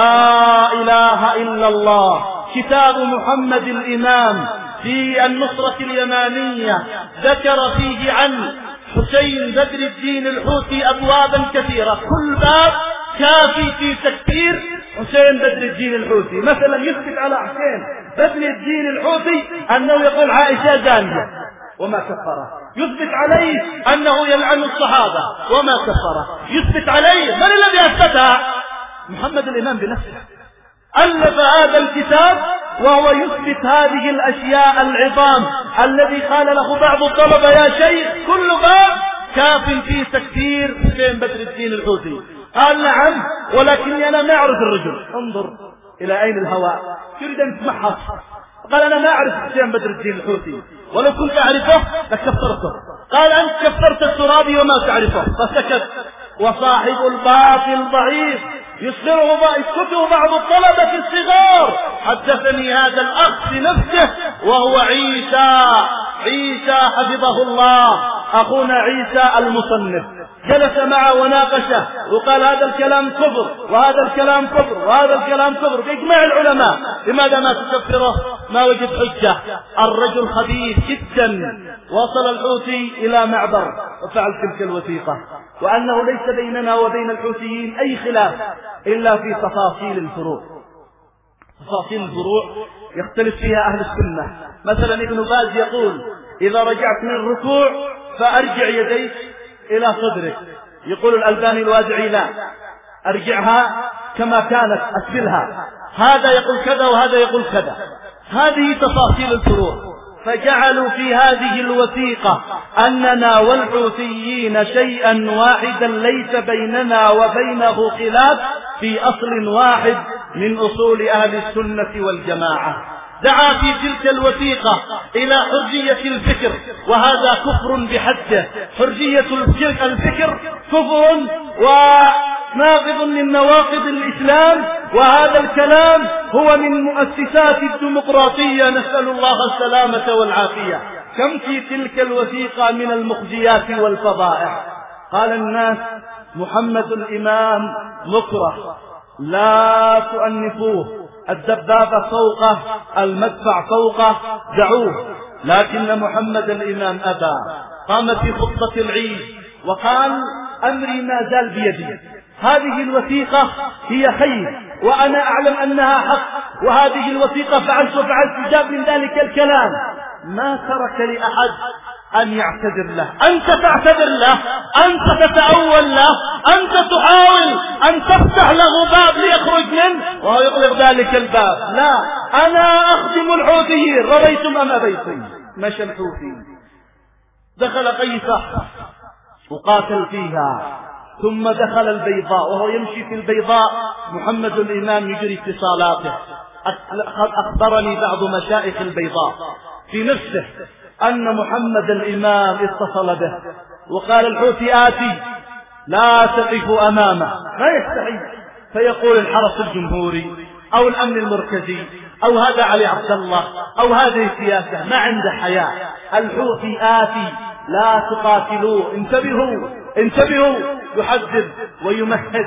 لا إله إلا الله. كتاب محمد الإمام في النصرة اليمانية ذكر فيه عن حسين بدر الدين الحوثي أبوابا كثيرة، كل باب كافي في تكفير حسين بدر الدين الحوثي. مثلا يثبت على حسين بدر الدين الحوثي أنه يقول عائشة زانية وما كفره، يثبت عليه أنه يلعن الصحابة وما كفره، يثبت عليه من الذي أثبتها؟ محمد الإمام بنفسه ألف هذا الكتاب وهو يثبت هذه الأشياء العظام الذي قال له بعض الطلبة يا شيخ كل باب كاف في تكفير حسين بدر الدين الحوثي. قال نعم ولكني أنا ما أعرف الرجل. انظر إلى أين الهواء، يريد أن تمحص. قال أنا ما أعرف حسين بدر الدين الحوثي، ولو كنت أعرفه لكفرته. قال أنت كفرت الترابي وما تعرفه، فسكت. وصاحب الباطل ضعيف يصدره يسكته بعض الطلبة الصغار. حدثني هذا الأخ بنفسه وهو عيسى عيسى حفظه الله، أخونا عيسى المصنف، جلس معه وناقشه وقال هذا الكلام كفر وهذا الكلام كفر وهذا الكلام كفر بإجماع العلماء. لماذا ما تكفره؟ ما وجد حجة. الرجل خبيث جدا. وصل الحوثي إلى معبر وفعل تلك الوثيقة، وأنه ليس بيننا وبين الحوثيين أي خلاف إلا في تفاصيل الفروع. تفاصيل الفروع يختلف فيها أهل السنة. مثلا ابن باز يقول إذا رجعت من الركوع فأرجع يديك إلى صدرك. يقول الألباني الوادعي لا، أرجعها كما كانت أسفلها. هذا يقول كذا وهذا يقول كذا. هذه تفاصيل الفروع. فجعلوا في هذه الوثيقة أننا والحوثيين شيئا واحدا ليس بيننا وبينه خلاف في أصل واحد من أصول أهل السنة والجماعة. دعا في تلك الوثيقة إلى حرية الفكر، وهذا كفر بحده. حرية الفكر كفر وناقض من نواقض الإسلام، وهذا الكلام هو من مؤسسات الديمقراطية، نسأل الله السلامة والعافية. كم في تلك الوثيقة من المخزيات والفضائح. قال الناس محمد الإمام مكره، لا تؤنفوه، الدبابة فوقه، المدفع فوقه، دعوه. لكن محمد الإمام أبى، قام في خطبة العيد وقال أمري ما زال بيدي، هذه الوثيقة هي خير وأنا أعلم أنها حق، وهذه الوثيقة فعلت وفعلت، جاب من ذلك الكلام. ما ترك لأحد أن يعتذر له. أنت تعتذر له، أنت تتأول له، أنت تحاول أن تفتح له باب ليخرج منه وهو يغلق ذلك الباب. لا، أنا أخدم الحوثيين، رضيتم أم أبيتم. مشى الحوثي، دخل قيصة وقاتل فيها، ثم دخل البيضاء، وهو يمشي في البيضاء محمد الإمام يجري اتصالاته. أخبرني بعض مشايخ البيضاء في نفسه أن محمد الإمام اتصل به وقال الحوثي آتي، لا تقفوا أمامه، ما يستحي، فيقول الحرس الجمهوري أو الأمن المركزي أو هذا علي عبد الله أو هذه السياسة، ما عنده حياة. الحوثي آتي، لا تقاتلوه، انتبهوا انتبهوا. يحذر ويمهد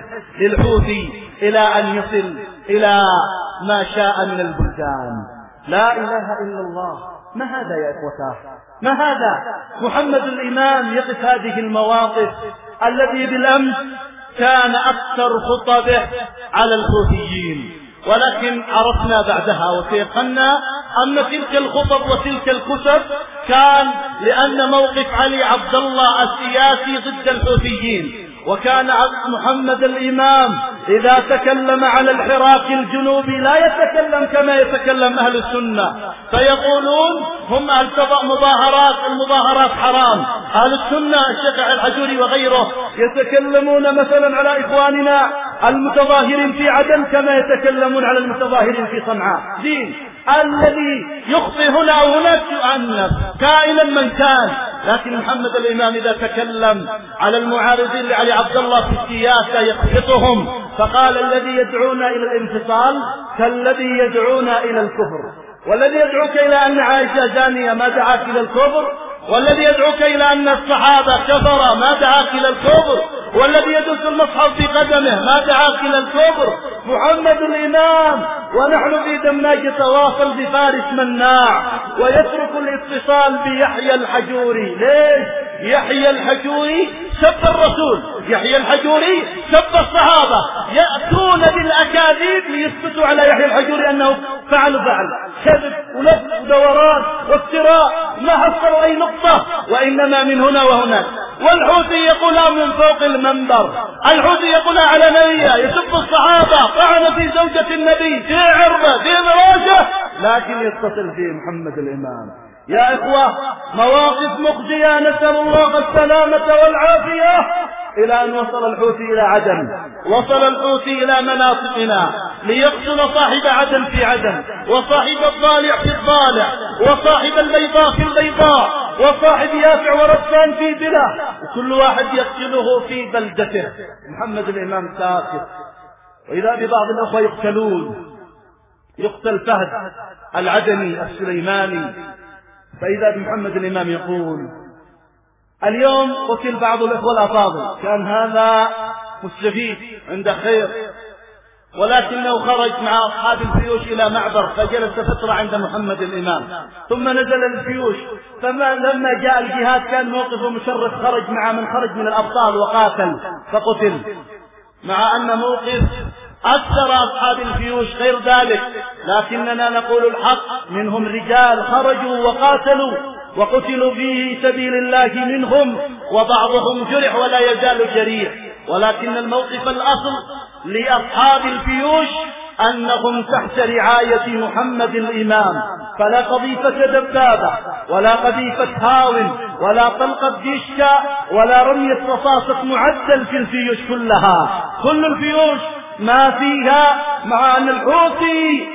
للحوثي إلى أن يصل إلى ما شاء من البلدان. لا إله إلا الله. ما هذا يا إخوتاه؟ ما هذا؟ محمد الإمام يقف هذه المواقف الذي بالأمس كان أكثر خطبه على الحوثيين، ولكن عرفنا بعدها وتيقنا أن تلك الخطب وتلك الكتب كان لأن موقف علي عبد الله السياسي ضد الحوثيين. وكان محمد الإمام إذا تكلم على الحراك الجنوبي لا يتكلم كما يتكلم أهل السنة، فيقولون هم أهل مظاهرات، المظاهرات حرام. أهل السنة الشيخ الحجوري وغيره يتكلمون مثلا على إخواننا المتظاهرين في عدن كما يتكلمون على المتظاهرين في صنعاء. دين الذي يخطئ هنا أو هناك يؤنف كائنا من كان. لكن محمد الإمام إذا تكلم على المعارضين لعلي عبد الله في السياسة يقبضهم، فقال الذي يدعونا إلى الانفصال كالذي يدعونا إلى الكفر، والذي يدعوك إلى أن عائشة زانية ما دعاك إلى الكفر، والذي يدعوك إلى أن الصحابة كفر ما دعاك إلى الكفر، والذي يدوس المصحف في قدمه ما دعاك إلى الكفر. محمد الإمام ونحن في دماج يتواصل بفارس مناع ويترك الاتصال بيحيى الحجوري. ليش؟ يحيى الحجوري سب الرسول، يحيى الحجوري سب الصحابة، يأتون بالأكاذيب ليثبتوا على يحيى الحجوري أنه فعل فعل كذب ولف ودوران وافتراء، ما حصلوا أي نقطة، وإنما من هنا وهناك. والحوثي يقولها من فوق المنبر، الحوثي يقولها علنية، يسب الصحابة، طعن في زوجة النبي، في عرضه، في فراشه، لكن يتصل فيه محمد الإمام. يا إخوة، مواقف مخزية، نسأل الله السلامة والعافية. إلى أن وصل الحوثي إلى عدن، وصل الحوثي إلى مناطقنا ليقتل صاحب عدن في عدن، وصاحب الضالع في الضالع، وصاحب البيضاء في البيضاء، وصاحب يافع ورسان في بلاد، وكل واحد يقتله في بلدته. محمد الإمام ساكت، وإذا ببعض الأخوة يقتلون، يقتل فهد العدني السليماني، فإذا بمحمد الإمام يقول اليوم قتل بعض الإخوة الأفاضل، كان هذا مستفيد عند خير، ولكنه خرج مع أصحاب الجيوش إلى معبر فجلس فترة عند محمد الإمام، ثم نزل الجيوش، فلما جاء الجهاد كان موقفه مشرف، خرج مع من خرج من الأبطال وقاتل فقتل، مع أن موقف أكثر أصحاب الجيوش غير ذلك. لكننا نقول الحق، منهم رجال خرجوا وقاتلوا وقتلوا في سبيل الله منهم، وبعضهم جرح ولا يزال جريح. ولكن الموقف الأصل لأصحاب الجيوش أنهم تحت رعاية محمد الإمام، فلا قذيفة دبابة ولا قذيفة هاون ولا طلقة ديشكا ولا رمية رصاصة معدل في الجيوش كلها. كل الجيوش ما فيها، مع أن الحوثي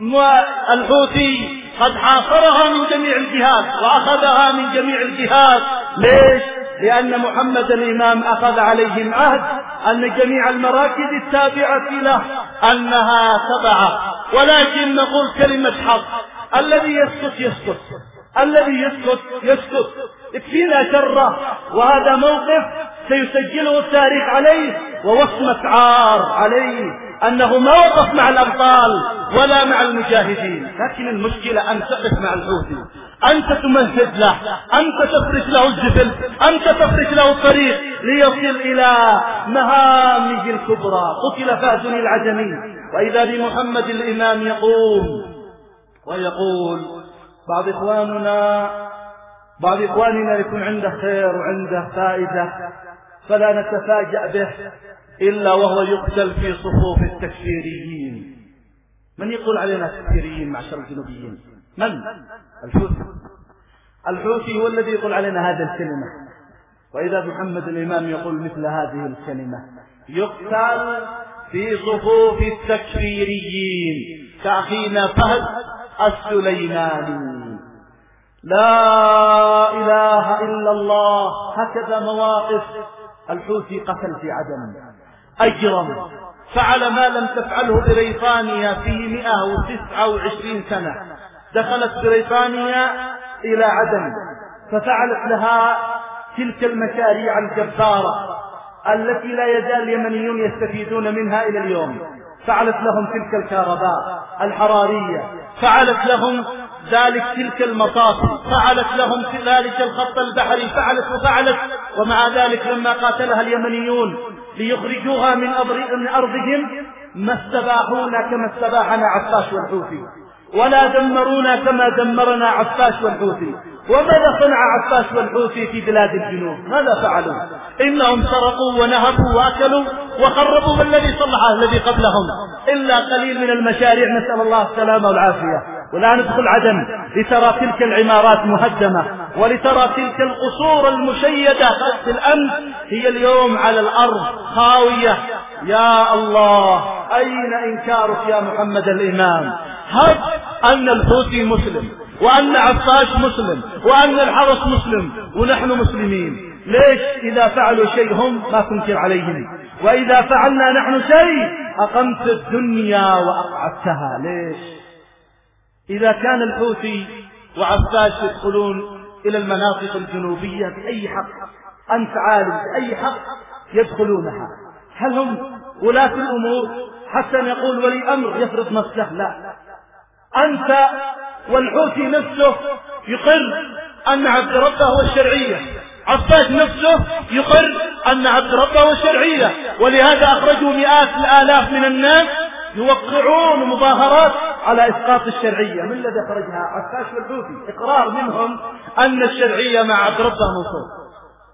الحوثي قد حاصرها من جميع الجهات وأخذها من جميع الجهات. ليش؟ لأن محمد الإمام أخذ عليهم عهد أن جميع المراكز التابعة له أنها تبعه. ولكن نقول كلمة حق: الذي يسكت يسكت، الذي يسكت يسكت، اكفينا شره. وهذا موقف سيسجله التاريخ عليه ووصمة عار عليه أنه ما وقف مع الأبطال ولا مع المجاهدين. لكن المشكلة أن تقف مع الحوثي، أنت تمهد له، أنت تفرش له الجبل، أنت تفرش له الطريق ليصل إلى مهامه الكبرى. قتل فهد العجمي، وإذا بمحمد الإمام يقوم ويقول: بعض إخواننا بعض إخواننا يكون عنده خير وعنده فائدة فلا نتفاجأ به إلا وهو يقتل في صفوف التكفيريين. من يقول علينا تكفيريين معشر الجنوبيين؟ من؟ الحوثي. الحوثي هو الذي يقول علينا هذه الكلمة. وإذا محمد الإمام يقول مثل هذه الكلمة يقتل في صفوف التكفيريين كأخينا فهد السليماني. لا إله إلا الله. هكذا مواقف الحوثي. قتل في عدن، أجرم، فعل ما لم تفعله بريطانيا في مئة وتسعة وعشرين سنة. دخلت بريطانيا إلى عدن ففعلت لها تلك المشاريع الجبارة التي لا يزال اليمنيون يستفيدون منها إلى اليوم. فعلت لهم تلك الكهرباء الحرارية، فعلت لهم ذلك تلك المصافي، فعلت لهم ذلك الخط البحري، فعلت وفعلت. ومع ذلك لما قاتلها اليمنيون ليخرجوها من أرضهم ما استباحونا كما استباحنا عفاش والحوثي، ولا دمرونا كما دمرنا عفاش والحوثي. وماذا صنع عفاش والحوثي في بلاد الجنوب؟ ماذا فعلوا؟ إنهم سرقوا ونهبوا وأكلوا وخربوا الذي صلحه الذي قبلهم، إلا قليل من المشاريع، نسأل الله السلامة والعافية. ولا ندخل عدن لترى تلك العمارات مهدمة، ولترى تلك القصور المشيدة في الأمن هي اليوم على الأرض خاوية. يا الله، أين إنكارك يا محمد الإمام؟ هب أن الحوثي مسلم، وأن عفاش مسلم، وأن الحرس مسلم، ونحن مسلمين. ليش إذا فعلوا شيء هم ما تنكر عليهم، وإذا فعلنا نحن شيء أقمت الدنيا وأقعدتها؟ ليش؟ إذا كان الحوثي وعفاش يدخلون إلى المناطق الجنوبية بأي حق، أنت عالم بأي حق يدخلونها، هل هم ولاة الأمور حتى يقول ولي أمر يفرض نفسه؟ لا، أنت والحوثي نفسه يقر أن عبد ربه هو الشرعية، عفاش نفسه يقر أن عبد ربه هو الشرعية، ولهذا أخرجوا مئات الآلاف من الناس يوقعون مظاهرات على إسقاط الشرعية. من الذي أخرجها؟ عفاش والحوثي، إقرار منهم أن الشرعية مع عبد ربه منصور.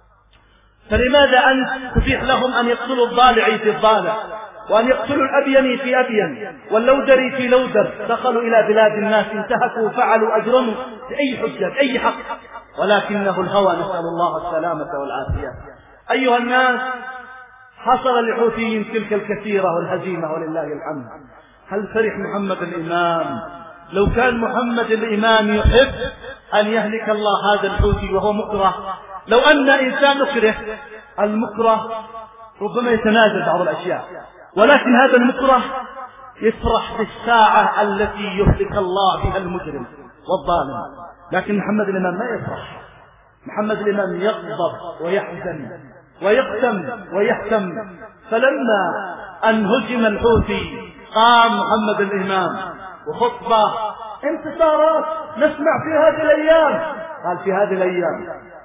فلماذا أنت تتيح لهم أن يقتلوا الضالعي في الضالع، وأن يقتلوا الأبيني في أبين، واللودري في لودر؟ دخلوا إلى بلاد الناس، انتهكوا وفعلوا أجرموا بأي حجة بأي حق، ولكنه الهوى، نسأل الله السلامة والعافية. أيها الناس، حصل للحوثيين تلك الكثيرة والهزيمة ولله الحمد. هل فرح محمد الإمام؟ لو كان محمد الإمام يحب أن يهلك الله هذا الحوثي وهو مكره، لو أن إنسان أكره، المكره ربما يتنازل بعض الأشياء، ولكن هذا المكره يفرح بالساعة التي يهلك الله بها المجرم والظالم. لكن محمد الإمام ما يفرح، محمد الإمام يغضب ويحزن ويقسم ويحتم. فلما أن هزم الحوثي قام محمد الإمام وخطبة انتصارات نسمع في هذه الأيام. قال في هذه الأيام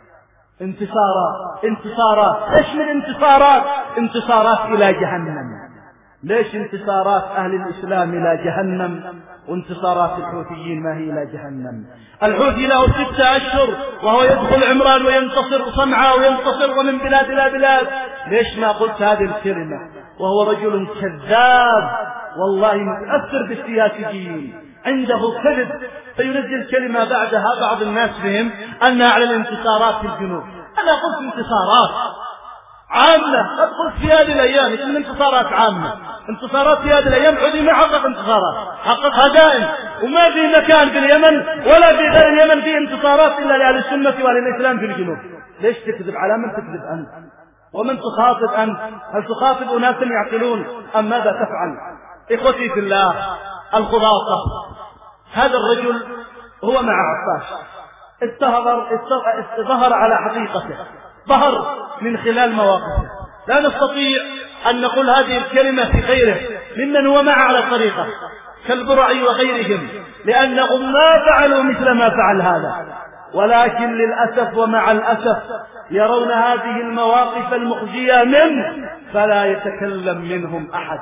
انتصارات انتصارات ايش من انتصارات؟ انتصارات إلى جهنم. ليش انتصارات أهل الإسلام إلى جهنم وانتصارات الحوثيين ما هي إلى جهنم؟ الحوثي له ستة أشهر وهو يدخل عمران وينتصر صنعاء وينتصر ومن بلاد إلى بلاد. ليش ما قلت هذه الكلمة وهو رجل كذاب والله متأثر بالسياسيين، عنده كذب، فينزل كلمة بعدها بعض الناس فهم أنها على الانتصارات في الجنوب. أنا قلت انتصارات عامة. قد قلت في هذه الأيام إن انتصارات عامة، انتصارات في هذه الأيام حدي ما حقق انتصارات، حققها دائم، وما في مكان في اليمن ولا في غير اليمن في انتصارات إلا لأهل السنة وأهل الإسلام في الجنوب. ليش تكذب؟ على من تكذب أنت؟ ومن تخاطب أنت؟ هل تخاطب أناس يعقلون أم ماذا تفعل؟ إخوتي في الله، الخلاصة هذا الرجل هو مع عفاش استظهر استظهر على حقيقته، ظهر من خلال مواقفه. لا نستطيع أن نقول هذه الكلمة في غيره ممن هو معه على الطريقة كالبرعي وغيرهم، لأنهم ما فعلوا مثل ما فعل هذا، ولكن للأسف ومع الأسف يرون هذه المواقف المخزية منه فلا يتكلم منهم أحد.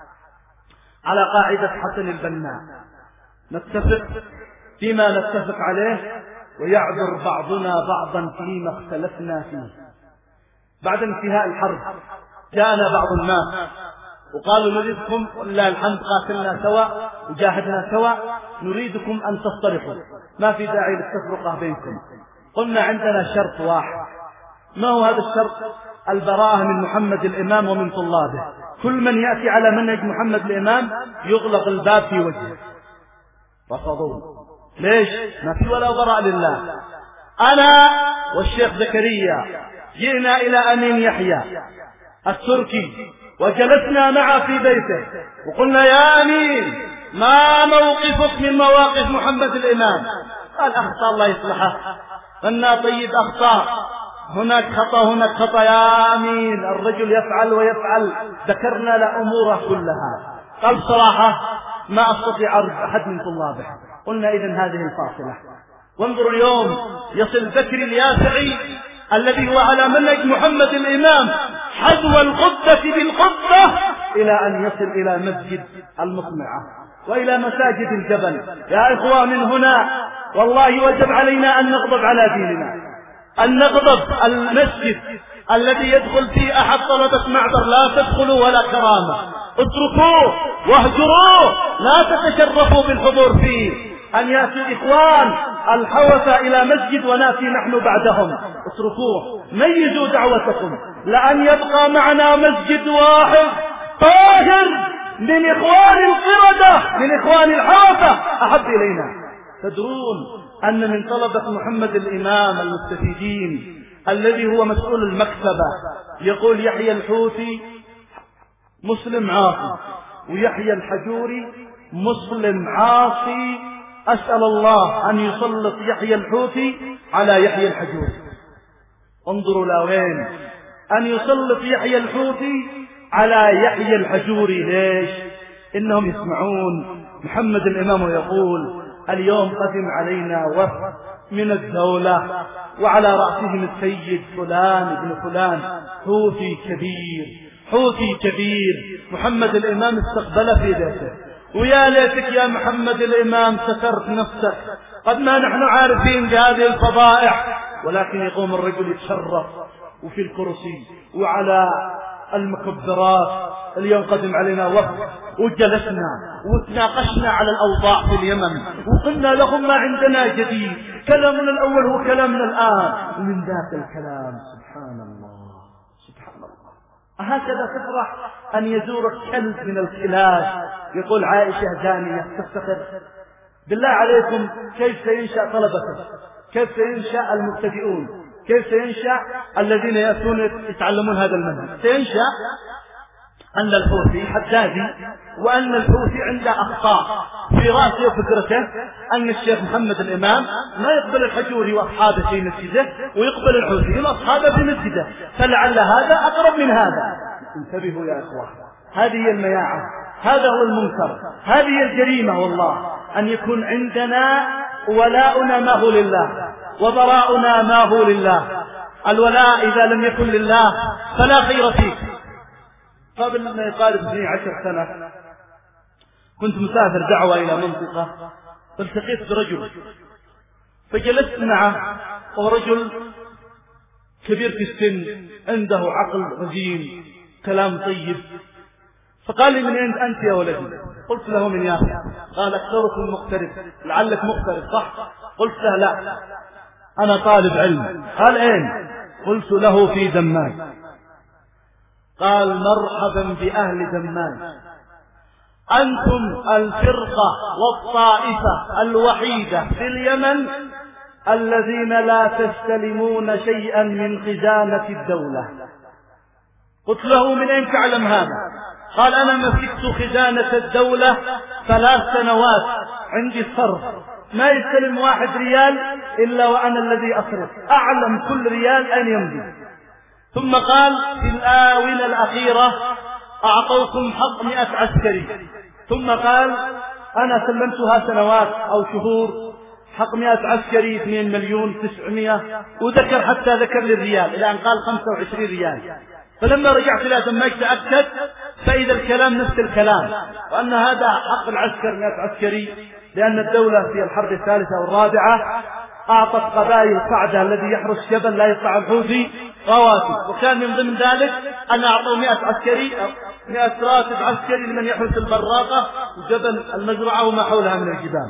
على قاعدة حسن البنا، نتفق فيما نتفق عليه ويعذر بعضنا بعضا فيما اختلفنا فيه. بعد انتهاء الحرب جاءنا بعض الناس وقالوا نريدكم، ولله الحمد قاتلنا سوا وجاهدنا سوا، نريدكم أن تصطلحوا، ما في داعي للتفرقة بينكم. قلنا عندنا شرط واحد. ما هو هذا الشرط؟ البراءة من محمد الإمام ومن طلابه. كل من يأتي على منهج محمد الإمام يغلق الباب في وجهه. رفضوا. ليش؟ ما في ولا براء لله. أنا والشيخ زكريا جئنا إلى أمين يحيى التركي وجلسنا معه في بيته وقلنا يا أمين ما موقفك من مواقف محمد الإمام؟ قال أخطأ الله يصلحه، قلنا طيب أخطأ، هناك خطأ هناك خطأ يا أمين، الرجل يفعل ويفعل، ذكرنا لأموره كلها. قال صراحة ما أستطيع عرض أحد من طلابه. قلنا إذن هذه الفاصلة. وانظروا اليوم يصل بكري اليافعي الذي هو على منهج محمد الإمام حذو القبة بالقبة إلى أن يصل إلى مسجد المصنعة وإلى مساجد الجبل. يا إخوة من هنا والله وجب علينا أن نغضب على ديننا، أن نغضب. المسجد الذي يدخل فيه أحد طلبة معبر لا تدخلوا ولا كرامة، اتركوه واهجروه، لا تتشرفوا بالحضور فيه. أن يأتي الإخوان الحوث إلى مسجد ونأتي نحن بعدهم، اتركوه، ميزوا دعوتكم، لأن يبقى معنا مسجد واحد طاهر من إخوان القردة من إخوان الحوثة أحب إلينا. تدرون أن من طلبة محمد الإمام المستفيدين الذي هو مسؤول المكتبة يقول يحيى الحوثي مسلم عاصي ويحيى الحجوري مسلم عاصي، أسأل الله أن يسلط يحيى الحوثي على يحيى الحجوري. انظروا لوين، أن يسلط يحيى الحوثي على يحيى الحجوري. ليش؟ إنهم يسمعون محمد الإمام يقول اليوم قدم علينا وفد من الدولة وعلى رأسهم السيد فلان ابن فلان، حوثي كبير حوثي كبير. محمد الإمام استقبل في ذاته، ويا ليتك يا محمد الإمام سترت نفسك، قد ما نحن عارفين بهذه الفضائح. ولكن يقوم الرجل يتشرف وفي الكرسي وعلى المكبرات. اليوم قدم علينا وفد وجلسنا وتناقشنا على الأوضاع في اليمن وقلنا لهم ما عندنا جديد، كلامنا الأول هو كلامنا الآن، ومن ذاك الكلام سبحان الله سبحان الله. هكذا تفرح أن يزورك كلب من الكلاب. يقول عائشة زانية تفتخر. بالله عليكم كيف سينشأ طلبته؟ كيف سينشأ المبتدئون؟ كيف سينشأ الذين يأتون يتعلمون هذا المنهج؟ سينشأ أن الحوثي حدادي، وأن الحوثي عنده أخطاء في رأسه وفكرته، أن الشيخ محمد الإمام ما يقبل الحجوري وأصحابه في مسجده ويقبل الحوثي وأصحابه في مسجده، فلعل هذا أقرب من هذا. انتبهوا يا إخوة، هذه هي المياعة، هذا هو المنكر، هذه الجريمة والله، أن يكون عندنا ولاؤنا ما هو لله وبراؤنا ما هو لله. الولاء إذا لم يكن لله فلا خير فيه. قبل ما يقارب اثني عشر سنة كنت مسافر دعوة إلى منطقة، فالتقيت برجل فجلست معه، ورجل كبير في السن عنده عقل رزين كلام طيب. فقال لي من أين أنت يا ولدي؟ قلت له من يافع. قال أكثركم مغترب، لعلك مغترب صح؟ قلت له لا أنا طالب علم. قال أين؟ قلت له في دمام. قال مرحبا بأهل دماج، أنتم الفرقة والطائفة الوحيدة في اليمن الذين لا تستلمون شيئا من خزانة الدولة. قلت له من أين تعلم هذا؟ قال أنا مسكت خزانة الدولة ثلاث سنوات، عندي الصرف، ما يستلم واحد ريال إلا وأنا الذي أصرف، أعلم كل ريال أين يمضي. ثم قال في الآونة الأخيرة أعطوكم حق مئة عسكري، ثم قال أنا سلمتها سنوات أو شهور حق مئة عسكري اثنين مليون تسعمائة، وذكر حتى ذكر للريال إلى أن قال خمسة وعشرين ريال. فلما رجعت إلى دماج تأكد فإذا الكلام نفس الكلام، وأن هذا حق العسكر مئة عسكري، لأن الدولة في الحرب الثالثة والرابعة أعطت قبائل قعدة الذي يحرس جبل لا يطلع الحوثي رواتب، وكان من ضمن ذلك أن أعطوا مئة عسكري مئة راتب عسكري لمن يحرس البراقة وجبل المزرعة وما حولها من الجبال.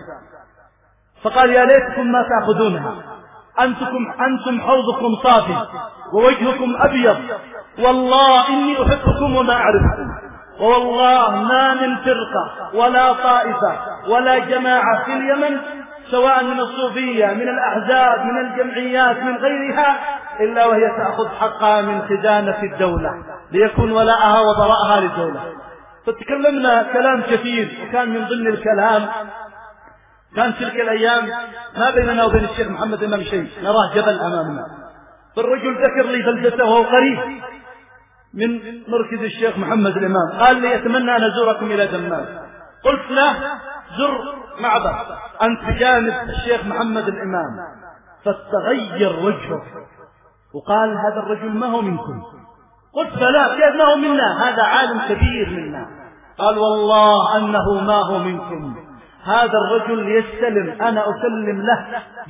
فقال يا ليتكم ما تأخذونها، أنتم, أنتم حوضكم صافي ووجهكم أبيض، والله إني أحبكم وما أعرفكم، والله ما من فرقة ولا طائفة ولا جماعة في اليمن سواء من الصوفية من الأحزاب من الجمعيات من غيرها إلا وهي تأخذ حقها من خزانة الدولة ليكون ولاءها وضراءها للدولة. فتكلمنا كلام كثير، وكان من ضمن الكلام كان تلك الأيام ما بيننا وبين الشيخ محمد إمام شيء، نراه جبل أمامنا. فالرجل ذكر لي بلدته وهو قريب من مركز الشيخ محمد الإمام، قال لي أتمنى أن أزوركم إلى دماج. قلت له زر معبر أنت بجانب الشيخ محمد الإمام. فتغير وجهه وقال هذا الرجل ما هو منكم. قلت فلا، كيف ما هو منا؟ هذا عالم كبير منا. قال والله أنه ما هو منكم، هذا الرجل يستلم، أنا أسلم له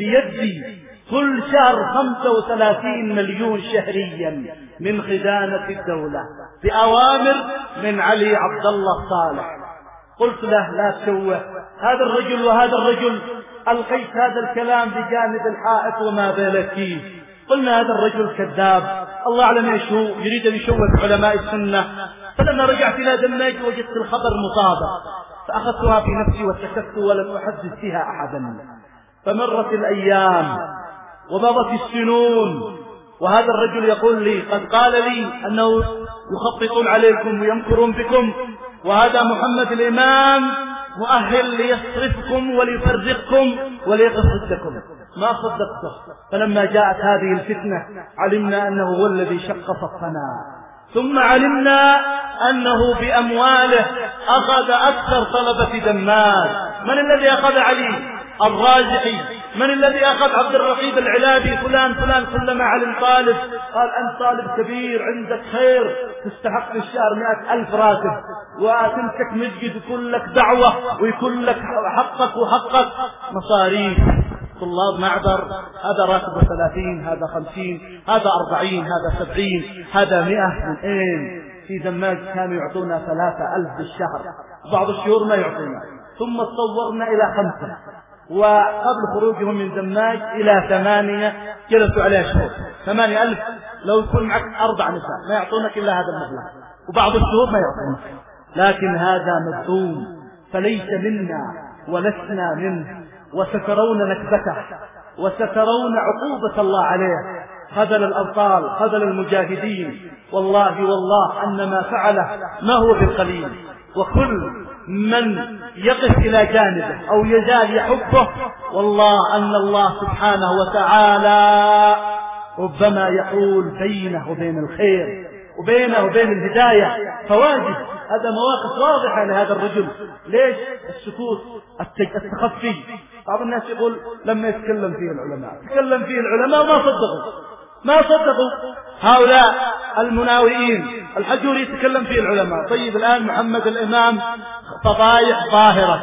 بيدي كل شهر خمسة وثلاثين مليون شهريا من خزانة الدولة بأوامر من علي عبد الله صالح. قلت له لا تشوه هذا الرجل وهذا الرجل، ألقيت هذا الكلام بجانب الحائط وما بالك فيه. قلنا هذا الرجل كذاب، الله أعلم ايش هو، يريد أن يشوه علماء السنة. فلما رجعت إلى دماج وجدت الخبر مطابق، فأخذتها في نفسي وسكت ولم أحدث فيها أحدا. فمرت الأيام ومضت السنون، وهذا الرجل يقول لي قد قال لي أنه يخططون عليكم ويمكرون بكم، وهذا محمد الإمام مؤهل ليصرفكم وليفرقكم وليقف ضدكم. ما صدقته. فلما جاءت هذه الفتنة علمنا أنه هو الذي شق صفنا، ثم علمنا أنه بأمواله أخذ أكثر طلبة دماج. من الذي أخذ علي؟ الراجحي. من الذي أخذ عبد الرقيب العلابي؟ فلان فلان. كلما علم طالب قال أنت طالب كبير عندك خير تستحق في الشهر مئة ألف راتب، وتمسك مسجد يكون لك دعوة ويكون لك حقك وحقك مصاريف. طلاب معبر هذا راتبه ثلاثين، هذا خمسين، هذا أربعين، هذا سبعين، هذا مئة. من أين؟ في دماج كانوا يعطونا ثلاثة ألف بالشهر، بعض الشهور ما يعطونا. ثم تصورنا إلى خمسة، وقبل خروجهم من دماج إلى ثمانية جلسوا عليها شهور. ثمانية ألف لو يكون معك أربع نساء ما يعطونك إلا هذا المبلغ، وبعض الشهور ما يعطونك. لكن هذا مذموم، فليس منا ولسنا منه، وسترون نكبته وسترون عقوبة الله عليه. خذل الأبطال، خذل المجاهدين. والله والله أن ما فعله ما هو بالقليل، وكل من يقف إلى جانبه أو يزال يحبه والله أن الله سبحانه وتعالى ربما يحول بينه وبين الخير وبينه وبين الهداية فواجب. هذا مواقف واضحة لهذا الرجل. ليش السكوت التخفي؟ بعض الناس يقول لما يتكلم فيه العلماء، يتكلم فيه العلماء ما صدقوا ما صدقوا هؤلاء المناوئين. الحجوري يتكلم فيه العلماء. طيب الآن محمد الإمام فضايح ظاهرة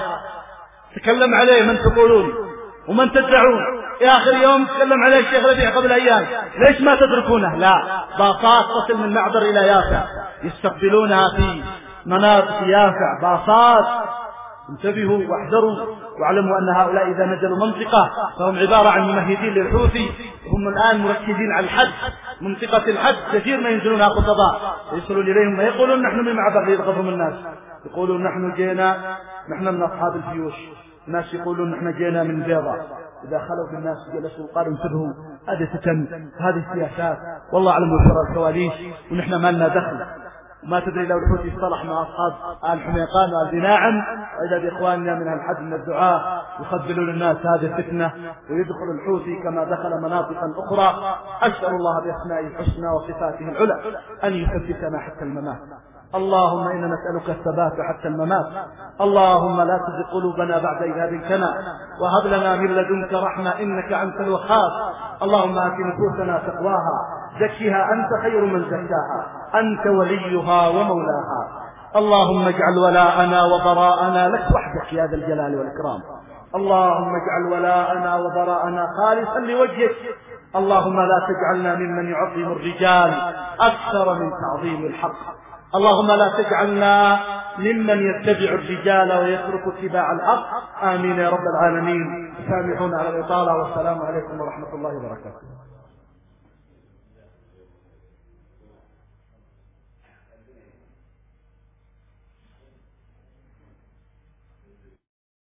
تكلم عليه من تقولون ومن تدعون؟ يا آخر يوم تكلم عليه الشيخ ربيع قبل أيام، ليش ما تدركونه؟ لا، باصات تصل من معبر إلى يافع يستقبلونها في مناطق يافع، باصات انتبهوا واحذروا واعلموا أن هؤلاء إذا نزلوا منطقة فهم عبارة عن ممهدين للحوثي. هم الآن مركزين على الحد، منطقة الحد كثير ما ينزلونها خطباء يصلون إليهم ويقولون نحن من معبر يرغبهم الناس، يقولون نحن جينا نحن من أصحاب الجيوش، الناس يقولون نحن جينا من بيضة. إذا خلوا بالناس جلسوا قالوا انتبهوا هذه فتن هذه سياسات والله أعلم وراء الكواليس ونحن ما لنا دخل. ما تدري لو الحوثي اصطلح مع أصحاب آل حميقان وآل ناعم وإذا بإخواننا من الحد من الدعاء يخبلون الناس هذه فتنة ويدخل الحوثي كما دخل مناطقا أخرى. أسأل الله بأسمائه الحسنى وصفاته العلى أن يثبتنا حتى الممات. اللهم إنا نسألك الثبات حتى الممات. اللهم لا تزغ قلوبنا بعد إذ هديتنا وهب لنا من لدنك رحمة إنك أنت الوهاب. اللهم آت نفوسنا تقواها زكها أنت خير من زكاها أنت وليها ومولاها. اللهم اجعل ولاءنا وبراءنا لك وحدك يا ذا الجلال والإكرام. اللهم اجعل ولاءنا وبراءنا خالصا لوجهك. اللهم لا تجعلنا ممن يعظم الرجال أكثر من تعظيم الحق. اللهم لا تجعلنا ممن يتبع الرجال ويترك اتباع الحق. آمين يا رب العالمين. سامحونا على الإطالة والسلام عليكم ورحمة الله وبركاته.